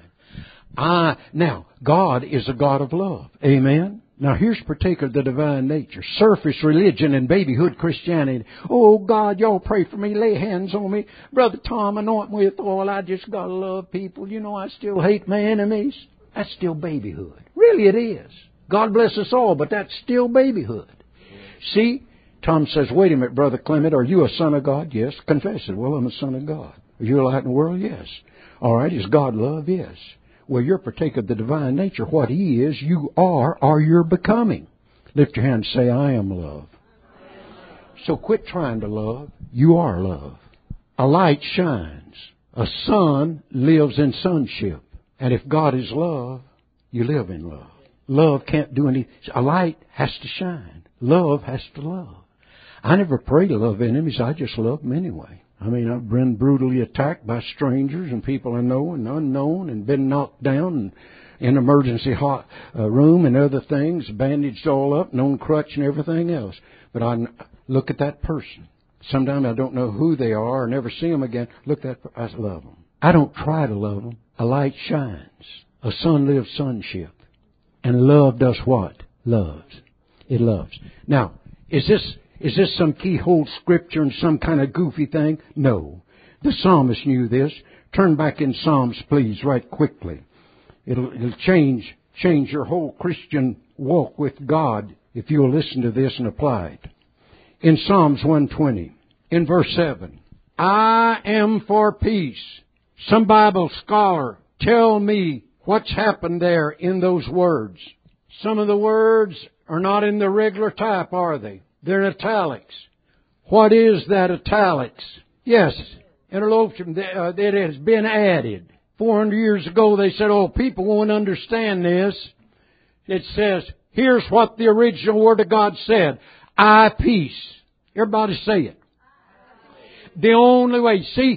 D: Now, God is a God of love. Amen? Now, here's particular the divine nature. Surface religion and babyhood Christianity. Oh, God, y'all pray for me. Lay hands on me. Brother Tom, anoint me with oil. I just got to love people. You know, I still hate my enemies. That's still babyhood. Really, it is. God bless us all, but that's still babyhood. See, Tom says, wait a minute, Brother Clement, are you a son of God? Yes. Confess it. Well, I'm a son of God. Are you a light in the world? Yes. All right. Is God love? Yes. Well, you're partaker of the divine nature. What He is, you are, or you're becoming. Lift your hand and say, I am love. So quit trying to love. You are love. A light shines. A son lives in sonship. And if God is love, you live in love. Love can't do anything. A light has to shine. Love has to love. I never pray to love enemies. I just love them anyway. I mean, I've been brutally attacked by strangers and people I know and unknown, and been knocked down in emergency room and other things, bandaged all up, and on crutch and everything else. But I look at that person. Sometimes I don't know who they are or never see them again. Look at that, I love them. I don't try to love them. A light shines. A sun lives sonship. And love does what? Loves. It loves. Now, is this some keyhole scripture and some kind of goofy thing? No. The psalmist knew this. Turn back in Psalms, please, right quickly. It'll change your whole Christian walk with God if you'll listen to this and apply it. In Psalms 120, in verse 7, I am for peace. Some Bible scholar, tell me what's happened there in those words. Some of the words are not in the regular type, are they? They're in italics. What is that italics? Yes, interlocution, it has been added. 400 years ago they said, oh, people won't understand this. It says, here's what the original Word of God said. I peace. Everybody say it. The only way. See,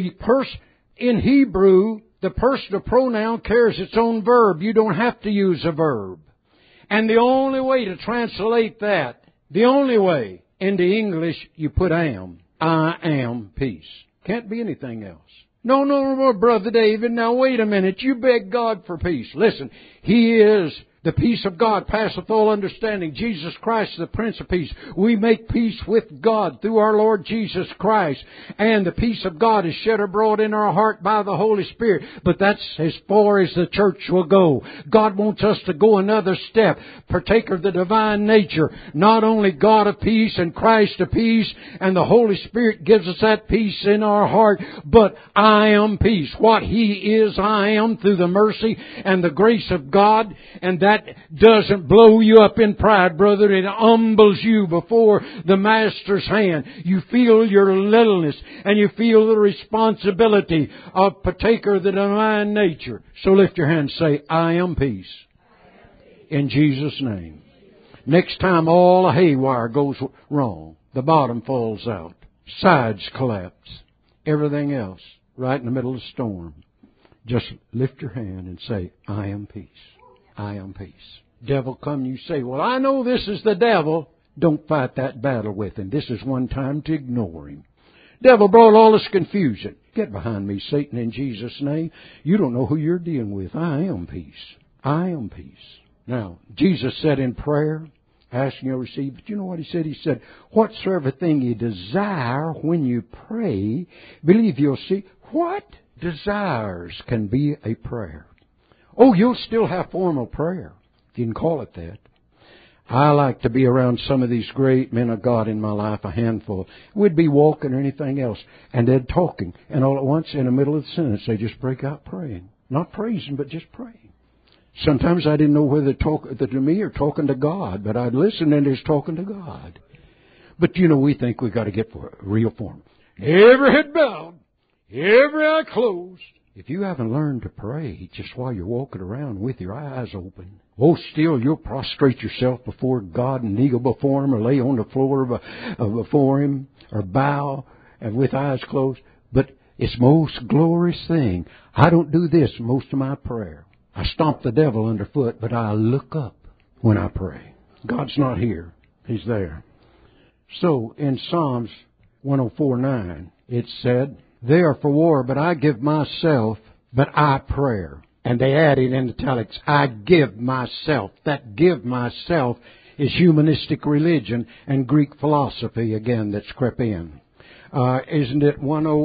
D: in Hebrew, the personal pronoun carries its own verb. You don't have to use a verb. And the only way to translate that, the only way into English, you put am. I am peace. Can't be anything else. No, Brother David, now wait a minute. You beg God for peace. Listen, He is the peace of God, passeth all understanding. Jesus Christ, the Prince of Peace. We make peace with God through our Lord Jesus Christ. And the peace of God is shed abroad in our heart by the Holy Spirit. But that's as far as the church will go. God wants us to go another step. Partaker of the divine nature. Not only God of peace and Christ of peace, and the Holy Spirit gives us that peace in our heart. But I am peace. What He is, I am through the mercy and the grace of God. And that doesn't blow you up in pride, brother. It humbles you before the Master's hand. You feel your littleness and you feel the responsibility of partaker of the divine nature. So lift your hand and say, I am peace. In Jesus' name. Next time all the haywire goes wrong, the bottom falls out, sides collapse, everything else right in the middle of the storm, just lift your hand and say, I am peace. I am peace. Devil come, you say, well, I know this is the devil. Don't fight that battle with him. This is one time to ignore him. Devil brought all this confusion. Get behind me, Satan, in Jesus' name. You don't know who you're dealing with. I am peace. I am peace. Now, Jesus said in prayer, ask and you'll receive. But you know what He said? He said, whatsoever thing you desire when you pray, believe you'll see. What desires can be a prayer? Oh, you'll still have formal prayer, if you can call it that. I like to be around some of these great men of God in my life, a handful. We'd be walking or anything else, and they'd talking. And all at once, in the middle of the sentence, they just break out praying. Not praising, but just praying. Sometimes I didn't know whether they're talking to me or talking to God, but I'd listen and they're talking to God. But you know, we think we've got to get for real form. Every head bowed, every eye closed. If you haven't learned to pray just while you're walking around with your eyes open, still you'll prostrate yourself before God and kneel before Him or lay on the floor before Him or bow and with eyes closed. But it's most glorious thing. I don't do this most of my prayer. I stomp the devil underfoot, but I look up when I pray. God's not here. He's there. So in Psalms 104:9, it said, they are for war, but I give myself, but I prayer. And they added in italics, I give myself. That give myself is humanistic religion and Greek philosophy again that's crept in. Isn't it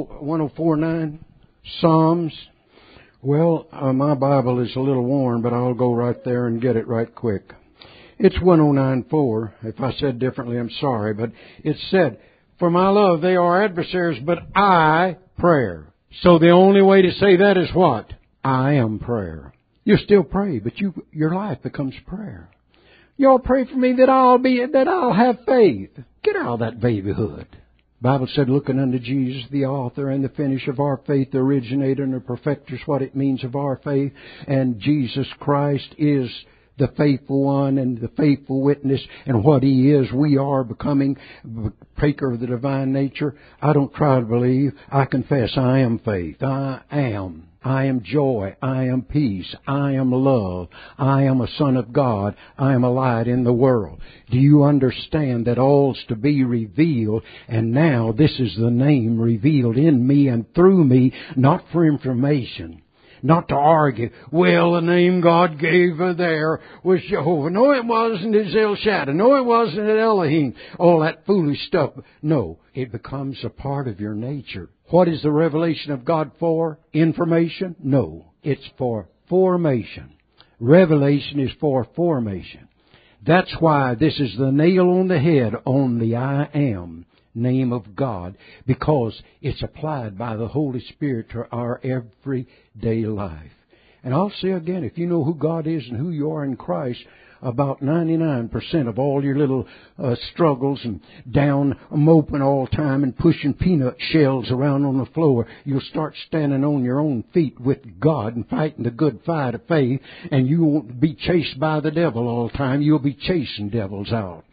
D: 104:9? Psalms. Well, my Bible is a little worn, but I'll go right there and get it right quick. It's 109:4. If I said differently, I'm sorry. But it said, for my love, they are adversaries, but I prayer. So the only way to say that is what? I am prayer. You still pray, but your life becomes prayer. Y'all pray for me that I'll have faith. Get out of that babyhood. The Bible said, looking unto Jesus, the author and the finisher of our faith, the originator and the perfecter, what it means of our faith. And Jesus Christ is the faithful one and the faithful witness and what He is, we are becoming the taker of the divine nature. I don't try to believe. I confess I am faith. I am. I am joy. I am peace. I am love. I am a son of God. I am a light in the world. Do you understand that all's to be revealed? And now this is the name revealed in me and through me, not for information, not to argue. Well, the name God gave her there was Jehovah. No, it wasn't. It's El Shaddai. No, it wasn't Elohim. All that foolish stuff. No, it becomes a part of your nature. What is the revelation of God for? Information? No, it's for formation. Revelation is for formation. That's why this is the nail on the head on the I am name of God, because it's applied by the Holy Spirit to our everyday life. And I'll say again, if you know who God is and who you are in Christ, about 99% of all your little struggles and down moping all the time and pushing peanut shells around on the floor, you'll start standing on your own feet with God and fighting the good fight of faith, and you won't be chased by the devil all the time. You'll be chasing devils out.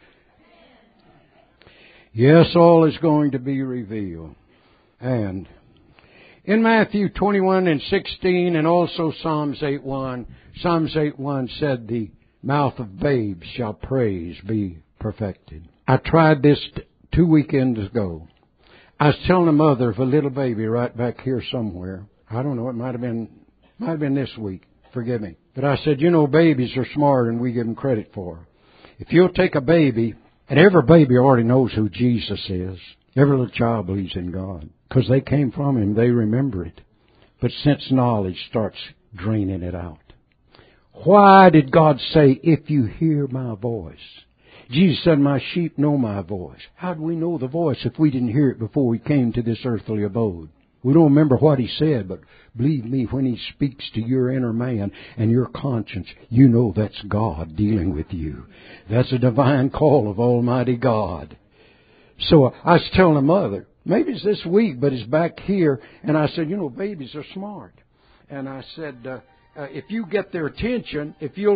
D: Yes, all is going to be revealed. And in Matthew 21:16 and also Psalms 8:1, Psalms 8:1 said, the mouth of babes shall praise be perfected. I tried this 2 weekends ago. I was telling a mother of a little baby right back here somewhere. I don't know, it might have been this week. Forgive me. But I said, you know, babies are smarter than we give them credit for. If you'll take a baby, and every baby already knows who Jesus is. Every little child believes in God. Because they came from Him, they remember it. But sense knowledge starts draining it out. Why did God say, if you hear my voice? Jesus said, my sheep know my voice. How do we know the voice if we didn't hear it before we came to this earthly abode? We don't remember what He said, but believe me, when He speaks to your inner man and your conscience, you know that's God dealing with you. That's a divine call of Almighty God. So I was telling a mother, maybe it's this week, but it's back here, and I said, you know, babies are smart. And I said, if you'll get their attention,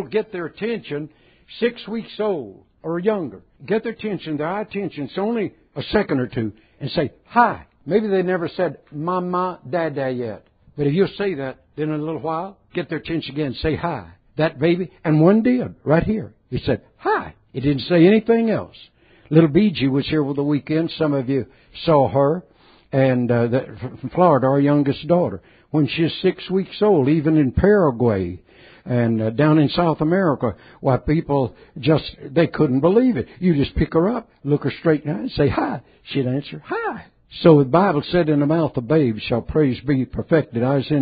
D: 6 weeks old or younger, get their attention, their eye attention, it's only a second or two, and say, hi. Maybe they never said Mama, Dada yet. But if you'll say that, then in a little while, get their attention again, say hi. That baby, and one did, right here. He said, hi. He didn't say anything else. Little BG was here over the weekend. Some of you saw her. And from Florida, our youngest daughter. When she's 6 weeks old, even in Paraguay and down in South America, why people they couldn't believe it. You just pick her up, look her straight in the eye, and say hi. She'd answer, hi. So the Bible said, in the mouth of babes shall praise be perfected. I was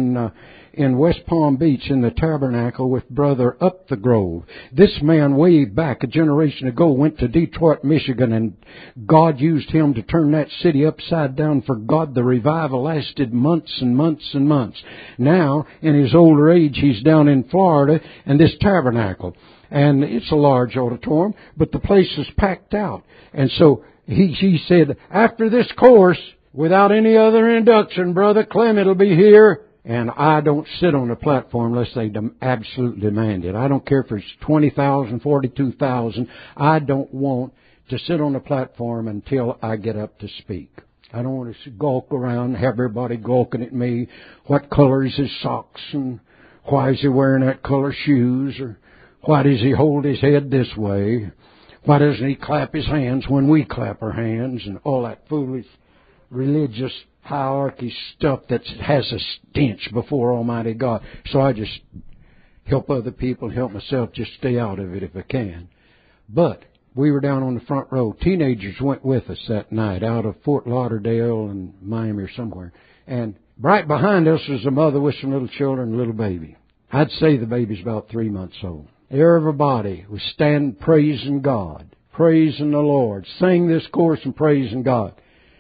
D: in West Palm Beach in the Tabernacle with Brother Up the Grove. This man way back a generation ago went to Detroit, Michigan, and God used him to turn that city upside down for God. The revival lasted months and months and months. Now, in his older age, he's down in Florida in this tabernacle. And it's a large auditorium, but the place is packed out. And so he said, after this course, without any other induction, Brother Clement will be here. And I don't sit on the platform unless they absolutely demand it. I don't care if it's 20,000, 42,000. I don't want to sit on the platform until I get up to speak. I don't want to gawk around, have everybody gawking at me. What color is his socks? And why is he wearing that color shoes? Or why does he hold his head this way? Why doesn't he clap his hands when we clap our hands? And all that foolish religious hierarchy stuff that has a stench before Almighty God. So I just help other people, help myself, just stay out of it if I can. But we were down on the front row. Teenagers went with us that night out of Fort Lauderdale and Miami or somewhere. And right behind us was a mother with some little children and a little baby. I'd say the baby's about 3 months old. Everybody was standing praising God, praising the Lord, sang this chorus and praising God.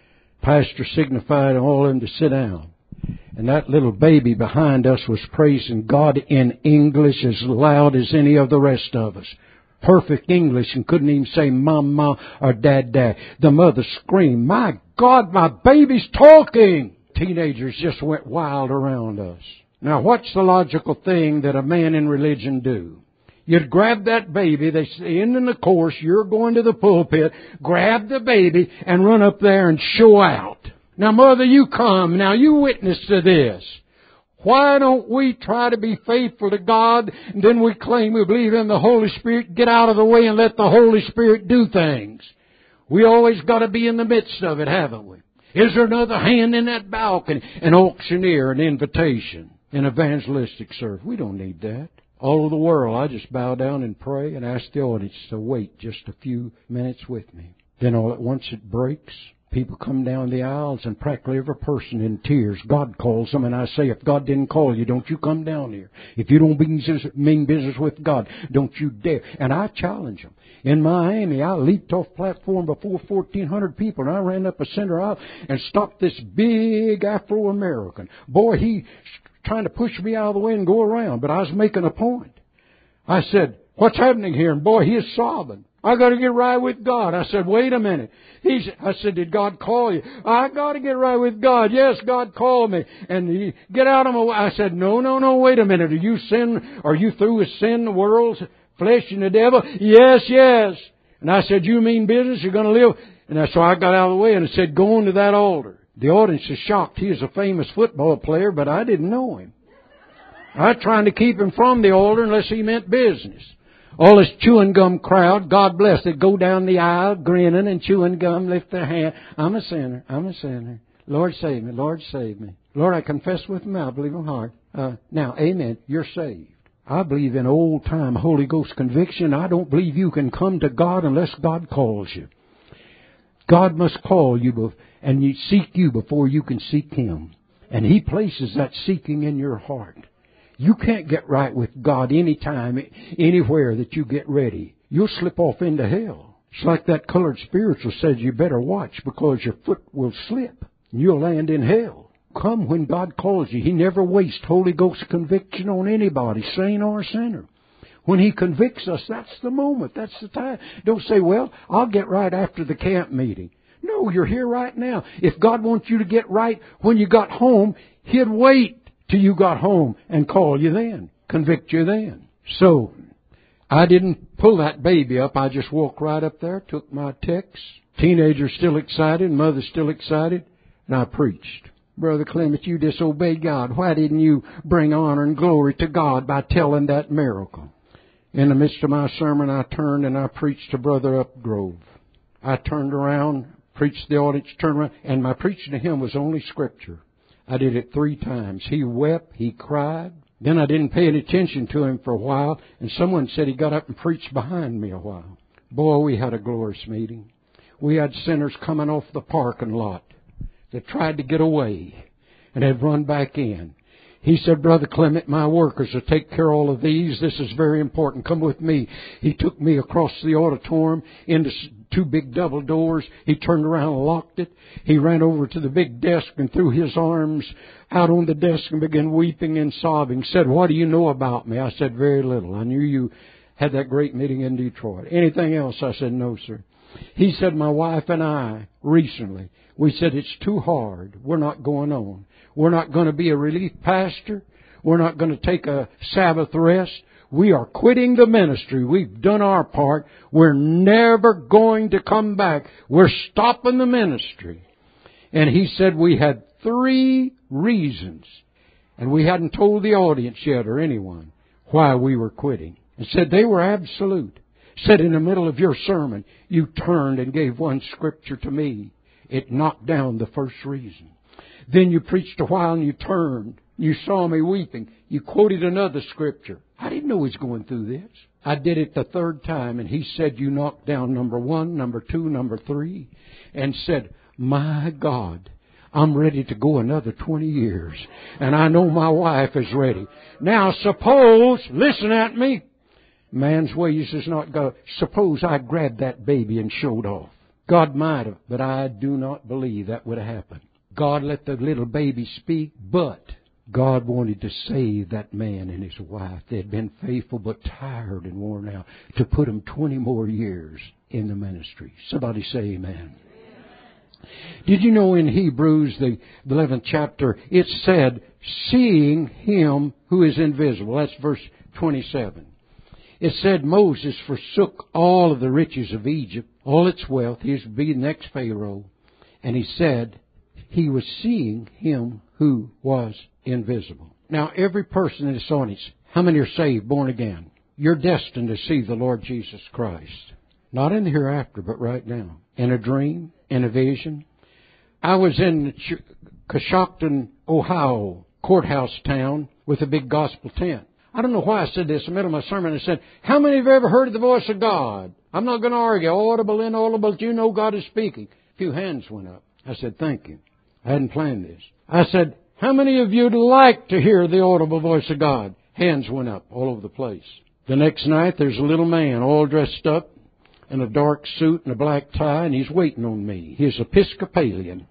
D: Pastor signified all of them to sit down. And that little baby behind us was praising God in English as loud as any of the rest of us. Perfect English, and couldn't even say Mama or Dad. The mother screamed, my God, my baby's talking! Teenagers just went wild around us. Now, what's the logical thing that a man in religion do? You'd grab that baby, they say, ending the course, you're going to the pulpit, grab the baby and run up there and show out. Now, Mother, you come. Now, you witness to this. Why don't we try to be faithful to God, and then we claim we believe in the Holy Spirit, get out of the way and let the Holy Spirit do things? We always got to be in the midst of it, haven't we? Is there another hand in that balcony? An auctioneer, an invitation, an evangelistic service. We don't need that. All over the world, I just bow down and pray and ask the audience to wait just a few minutes with me. Then all at once it breaks. People come down the aisles and practically every person in tears. God calls them, and I say, if God didn't call you, don't you come down here. If you don't mean business with God, don't you dare. And I challenge them. In Miami, I leaped off platform before 1,400 people, and I ran up a center aisle and stopped this big Afro-American. Boy, he trying to push me out of the way and go around, but I was making a point. I said, what's happening here? And boy, he is sobbing. I got to get right with God. I said, wait a minute. I said, did God call you? I got to get right with God. Yes, God called me. And he, get out of my way. I said, no, wait a minute. Are you through with sin, the world, flesh, and the devil? Yes. And I said, you mean business? You're going to live? And so I got out of the way and I said, go on to that altar. The audience is shocked. He is a famous football player, but I didn't know him. I was trying to keep him from the altar unless he meant business. All this chewing gum crowd, God bless, they go down the aisle grinning and chewing gum, lift their hand. I'm a sinner. Lord, save me. Lord, I confess with my mouth, believe in my heart. Now, amen, you're saved. I believe in old-time Holy Ghost conviction. I don't believe you can come to God unless God calls you. God must call you and you seek you before you can seek Him. And He places that seeking in your heart. You can't get right with God anytime, anywhere that you get ready. You'll slip off into hell. It's like that colored spiritual says, you better watch because your foot will slip and you'll land in hell. Come when God calls you. He never wastes Holy Ghost conviction on anybody, saint or sinner. When He convicts us, that's the moment. That's the time. Don't say, well, I'll get right after the camp meeting. No, you're here right now. If God wants you to get right when you got home, He'd wait till you got home and call you then, convict you then. So, I didn't pull that baby up. I just walked right up there, took my text. Teenager's still excited, mother's still excited, and I preached. Brother Clement, you disobeyed God. Why didn't you bring honor and glory to God by telling that miracle? In the midst of my sermon, I turned and I preached to Brother Upgrove. I turned around, preached to the audience, turned around, and my preaching to him was only Scripture. I did it 3 times. He wept, he cried. Then I didn't pay any attention to him for a while, and someone said he got up and preached behind me a while. Boy, we had a glorious meeting. We had sinners coming off the parking lot that tried to get away and had run back in. He said, Brother Clement, my workers will take care of all of these. This is very important. Come with me. He took me across the auditorium into 2 big double doors. He turned around and locked it. He ran over to the big desk and threw his arms out on the desk and began weeping and sobbing. Said, what do you know about me? I said, very little. I knew you had that great meeting in Detroit. Anything else? I said, no, sir. He said, my wife and I, recently, we said, it's too hard. We're not going on. We're not going to be a relief pastor. We're not going to take a Sabbath rest. We are quitting the ministry. We've done our part. We're never going to come back. We're stopping the ministry. And he said we had 3 reasons, and we hadn't told the audience yet or anyone why we were quitting. And said they were absolute. Said in the middle of your sermon, you turned and gave one Scripture to me. It knocked down the first reason. Then you preached a while and you turned. You saw me weeping. You quoted another Scripture. I didn't know he was going through this. I did it the 3rd time, and he said, you knocked down number 1, number 2, number 3, and said, my God, I'm ready to go another 20 years, and I know my wife is ready. Now suppose, listen at me, man's ways is not God. Suppose I grabbed that baby and showed off. God might have, but I do not believe that would have happened. God let the little baby speak, but God wanted to save that man and his wife. They had been faithful but tired and worn out, to put them 20 more years in the ministry. Somebody say amen. Did you know in Hebrews, the 11th chapter, it said, seeing Him who is invisible. That's verse 27. It said Moses forsook all of the riches of Egypt, all its wealth. He was to be the next Pharaoh. And he said he was seeing him who was invisible. Now, every person in this audience, how many are saved, born again? You're destined to see the Lord Jesus Christ. Not in the hereafter, but right now. In a dream, in a vision. I was in Coshocton, Ohio, courthouse town with a big gospel tent. I don't know why I said this in the middle of my sermon. I said, how many have ever heard the voice of God? I'm not going to argue. Audible, inaudible, you know God is speaking. A few hands went up. I said, thank you. I hadn't planned this. I said, how many of you would like to hear the audible voice of God? Hands went up all over the place. The next night, there's a little man all dressed up in a dark suit and a black tie, and he's waiting on me. He's Episcopalian.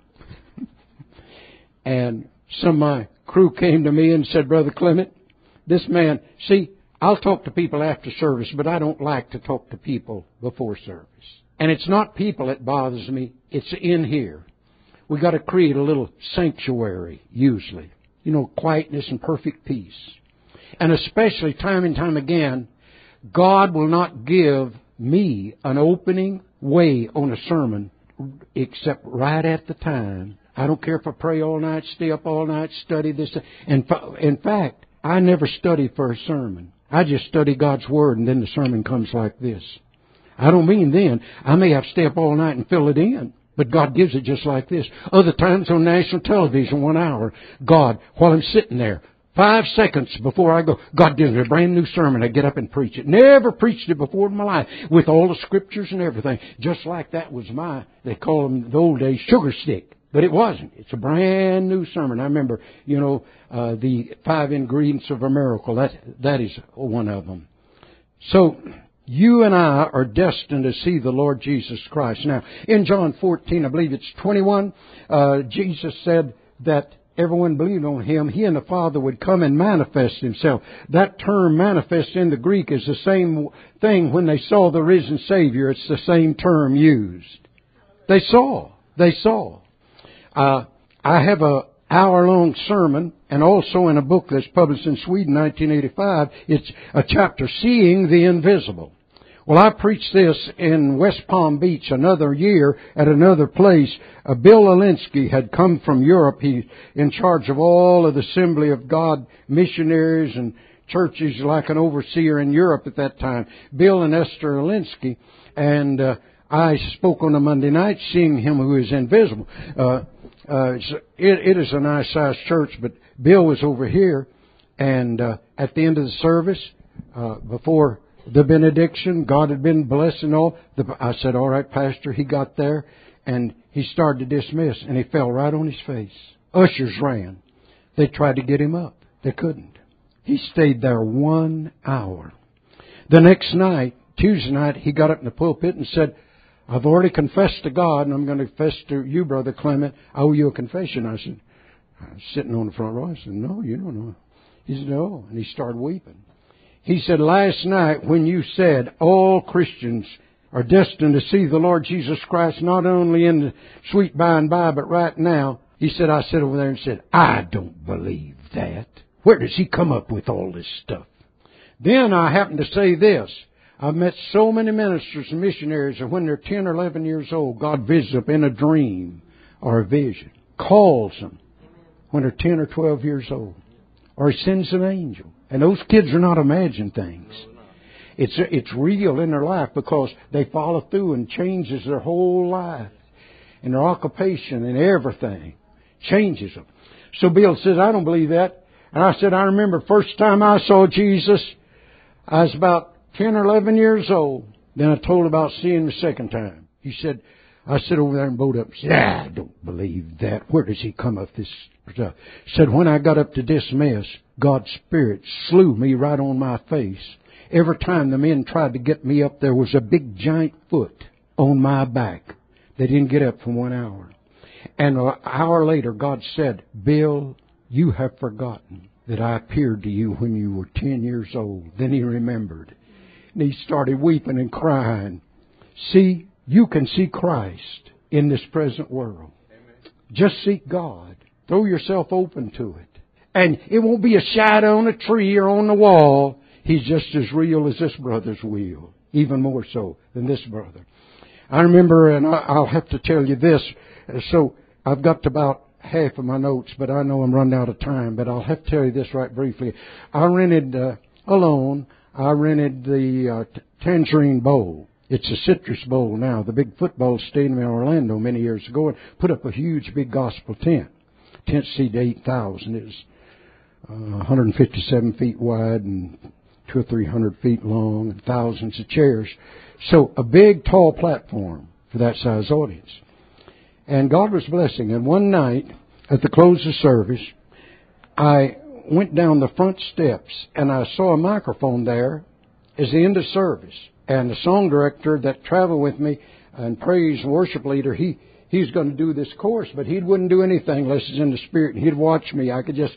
D: And some of my crew came to me and said, Brother Clement, this man, see, I'll talk to people after service, but I don't like to talk to people before service. And it's not people that bothers me, it's in here. We got to create a little sanctuary, usually. You know, quietness and perfect peace. And especially time and time again, God will not give me an opening way on a sermon except right at the time. I don't care if I pray all night, stay up all night, study this. In fact, I never study for a sermon. I just study God's Word, and then the sermon comes like this. I don't mean then. I may have to stay up all night and fill it in. But God gives it just like this. Other times on national television, 1 hour, God, while I'm sitting there, 5 seconds before I go, God gives me a brand new sermon. I get up and preach it. Never preached it before in my life with all the scriptures and everything. Just like that was they call them in the old days sugar stick. But it wasn't. It's a brand new sermon. I remember, the 5 ingredients of a miracle. That is one of them. So, you and I are destined to see the Lord Jesus Christ. Now, in John 14, I believe it's 21, Jesus said that everyone believed on Him, He and the Father would come and manifest Himself. That term manifest in the Greek is the same thing when they saw the risen Savior. It's the same term used. They saw. I have a hour-long sermon, and also in a book that's published in Sweden, 1985, it's a chapter, Seeing the Invisible. Well, I preached this in West Palm Beach another year at another place. Bill Alinsky had come from Europe. He's in charge of all of the Assembly of God missionaries and churches, like an overseer in Europe at that time. Bill and Esther Alinsky. And I spoke on a Monday night, Seeing Him Who is Invisible. It is a nice-sized church, but Bill was over here. And at the end of the service, before the benediction, God had been blessed and all. I said, all right, Pastor. He got there, and he started to dismiss, and he fell right on his face. Ushers ran. They tried to get him up. They couldn't. He stayed there 1 hour. The next night, Tuesday night, he got up in the pulpit and said, I've already confessed to God, and I'm going to confess to you, Brother Clement. I owe you a confession. I said, I was sitting on the front row. I said, no, you don't know. He said, no. And he started weeping. He said, last night when you said all Christians are destined to see the Lord Jesus Christ, not only in the sweet by and by, but right now, he said, I sat over there and said, I don't believe that. Where does he come up with all this stuff? Then I happened to say this. I've met so many ministers and missionaries that when they're 10 or 11 years old, God visits them in a dream or a vision, calls them when they're 10 or 12 years old, or He sends an angel. And those kids are not imagined things. It's real in their life because they follow through and changes their whole life. And their occupation and everything changes them. So Bill says, I don't believe that. And I said, I remember first time I saw Jesus, I was about 10 or 11 years old. Then I told about seeing Him the second time. He said, I sit over there and bowed up and said, I don't believe that. Where does he come up this stuff? Said, when I got up to dismiss, God's Spirit slew me right on my face. Every time the men tried to get me up, there was a big giant foot on my back. They didn't get up for 1 hour. And an hour later, God said, Bill, you have forgotten that I appeared to you when you were 10 years old. Then he remembered. And he started weeping and crying. See, you can see Christ in this present world. Amen. Just seek God. Throw yourself open to it. And it won't be a shadow on a tree or on the wall. He's just as real as this brother's real, even more so than this brother. I remember, and I'll have to tell you this, so I've got about half of my notes, but I know I'm running out of time, but I'll have to tell you this right briefly. I rented, alone, I rented the Tangerine Bowl. It's a Citrus Bowl now, the big football stadium in Orlando many years ago, and put up a huge big gospel tent. Tent seated 8,000. It was 157 feet wide and 200 or 300 feet long, and thousands of chairs. So a big, tall platform for that size audience. And God was blessing. And one night, at the close of service, I went down the front steps, and I saw a microphone there as the end of service. And the song director that traveled with me and praise and worship leader, he's going to do this course, but he wouldn't do anything unless it's in the Spirit. He'd watch me. I could just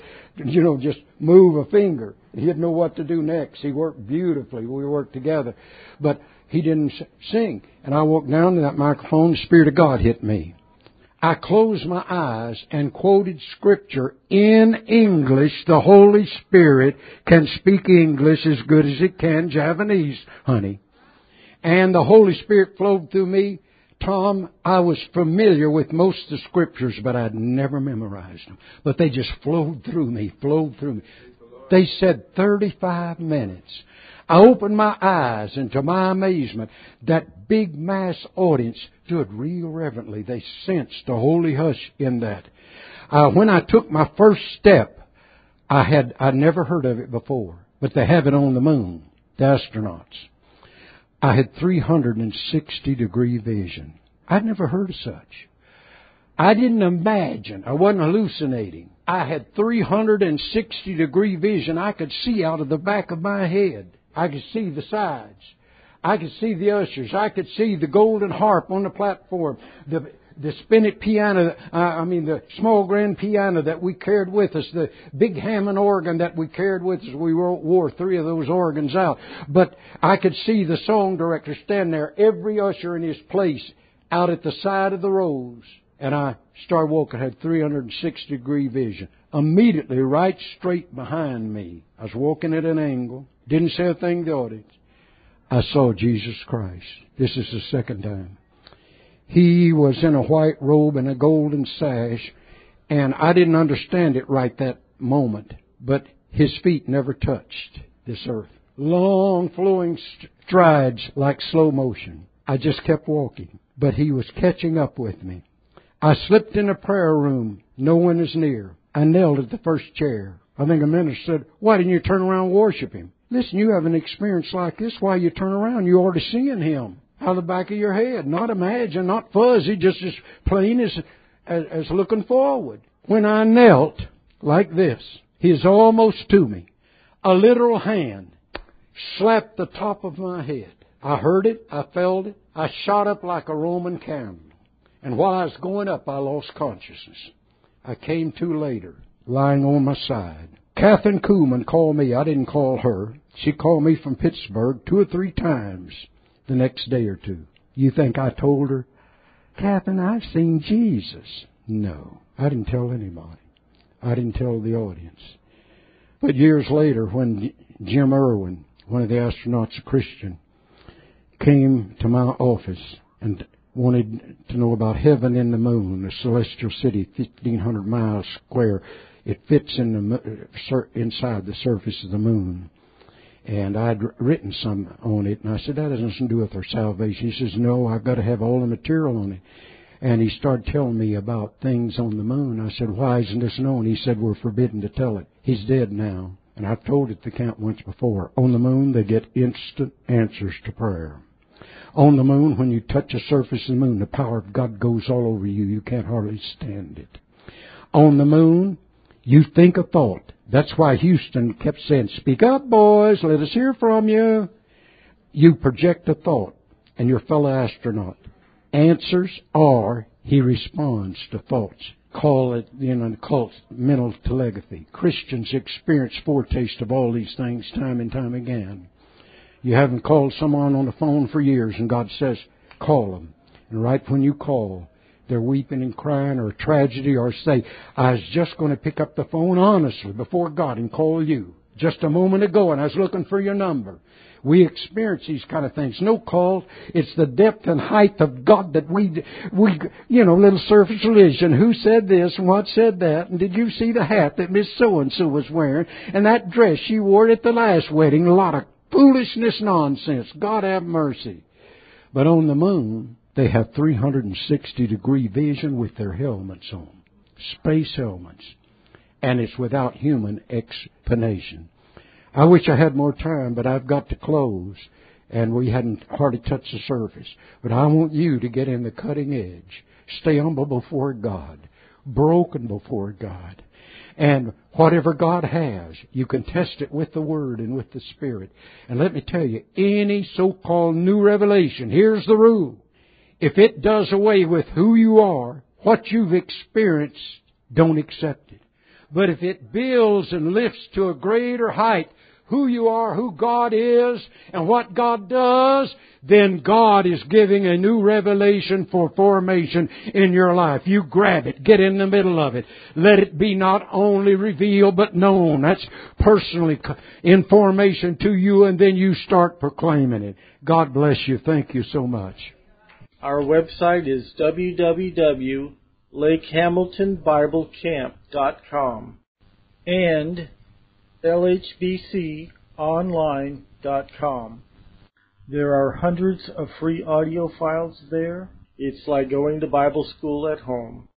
D: move a finger. He'd know what to do next. He worked beautifully. We worked together. But he didn't sing. And I walked down to that microphone. The Spirit of God hit me. I closed my eyes and quoted Scripture in English. The Holy Spirit can speak English as good as it can Javanese, honey. And the Holy Spirit flowed through me. Tom, I was familiar with most of the Scriptures, but I'd never memorized them. But they just flowed through me. They said 35 minutes. I opened my eyes, and to my amazement, that big mass audience stood real reverently. They sensed a holy hush in that. When I took my first step, I'd never heard of it before, but they have it on the moon, the astronauts. I had 360-degree vision. I'd never heard of such. I didn't imagine. I wasn't hallucinating. I had 360-degree vision. I could see out of the back of my head. I could see the sides. I could see the ushers. I could see the golden harp on the platform. The spinet piano, the small grand piano that we carried with us. The big Hammond organ that we carried with us. We wore 3 of those organs out. But I could see the song director stand there, every usher in his place, out at the side of the rows. And I started walking, had 360-degree vision. Immediately, right straight behind me, I was walking at an angle. Didn't say a thing to the audience. I saw Jesus Christ. This is the second time. He was in a white robe and a golden sash, and I didn't understand it right that moment, but His feet never touched this earth. Long flowing strides like slow motion. I just kept walking, but He was catching up with me. I slipped in a prayer room. No one is near. I knelt at the first chair. I think a minister said, "Why didn't you turn around and worship Him?" Listen, you have an experience like this. Why you turn around? You're already seeing Him out of the back of your head. Not imagine, not fuzzy, just as plain as looking forward. When I knelt like this, He's almost to me. A literal hand slapped the top of my head. I heard it. I felt it. I shot up like a Roman candle. And while I was going up, I lost consciousness. I came to later, lying on my side. Catherine Kuhlman called me. I didn't call her. She called me from Pittsburgh 2 or 3 times the next day or two. You think I told her, "Catherine, I've seen Jesus"? No, I didn't tell anybody. I didn't tell the audience. But years later, when Jim Irwin, one of the astronauts, a Christian, came to my office and wanted to know about heaven and the moon, a celestial city, 1,500 miles square. It fits in inside the surface of the moon. And I'd written some on it, and I said, "That has nothing to do with our salvation." He says, "No, I've got to have all the material on it." And he started telling me about things on the moon. I said, "Why isn't this known?" He said, "We're forbidden to tell it." He's dead now. And I've told it to camp once before. On the moon, they get instant answers to prayer. On the moon, when you touch the surface of the moon, the power of God goes all over you. You can't hardly stand it. On the moon, you think a thought. That's why Houston kept saying, "Speak up, boys. Let us hear from you." You project a thought, and your fellow astronaut answers, or he responds to thoughts. Call it, cult mental telepathy. Christians experience foretaste of all these things time and time again. You haven't called someone on the phone for years, and God says, "Call them." And right when you call, they're weeping and crying, or tragedy, or say, "I was just going to pick up the phone honestly before God and call you." just a moment ago, and I was looking for your number. We experience these kind of things. No call. It's the depth and height of God that we little surface religion. Who said this and what said that? And did you see the hat that Miss So-and-so was wearing? And that dress she wore at the last wedding? A lot of foolishness, nonsense. God have mercy. But on the moon, they have 360-degree vision with their helmets on. Space helmets. And it's without human explanation. I wish I had more time, but I've got to close, and we hadn't hardly touched the surface. But I want you to get in the cutting edge. Stay humble before God, broken before God. And whatever God has, you can test it with the Word and with the Spirit. And let me tell you, any so-called new revelation, here's the rule. If it does away with who you are, what you've experienced, don't accept it. But if it builds and lifts to a greater height who you are, who God is, and what God does, then God is giving a new revelation for formation in your life. You grab it. Get in the middle of it. Let it be not only revealed, but known. That's personally information to you, and then you start proclaiming it. God bless you. Thank you so much.
B: Our website is www.lakehamiltonbiblecamp.com and lhbconline.com. There are hundreds of free audio files there. It's like going to Bible school at home.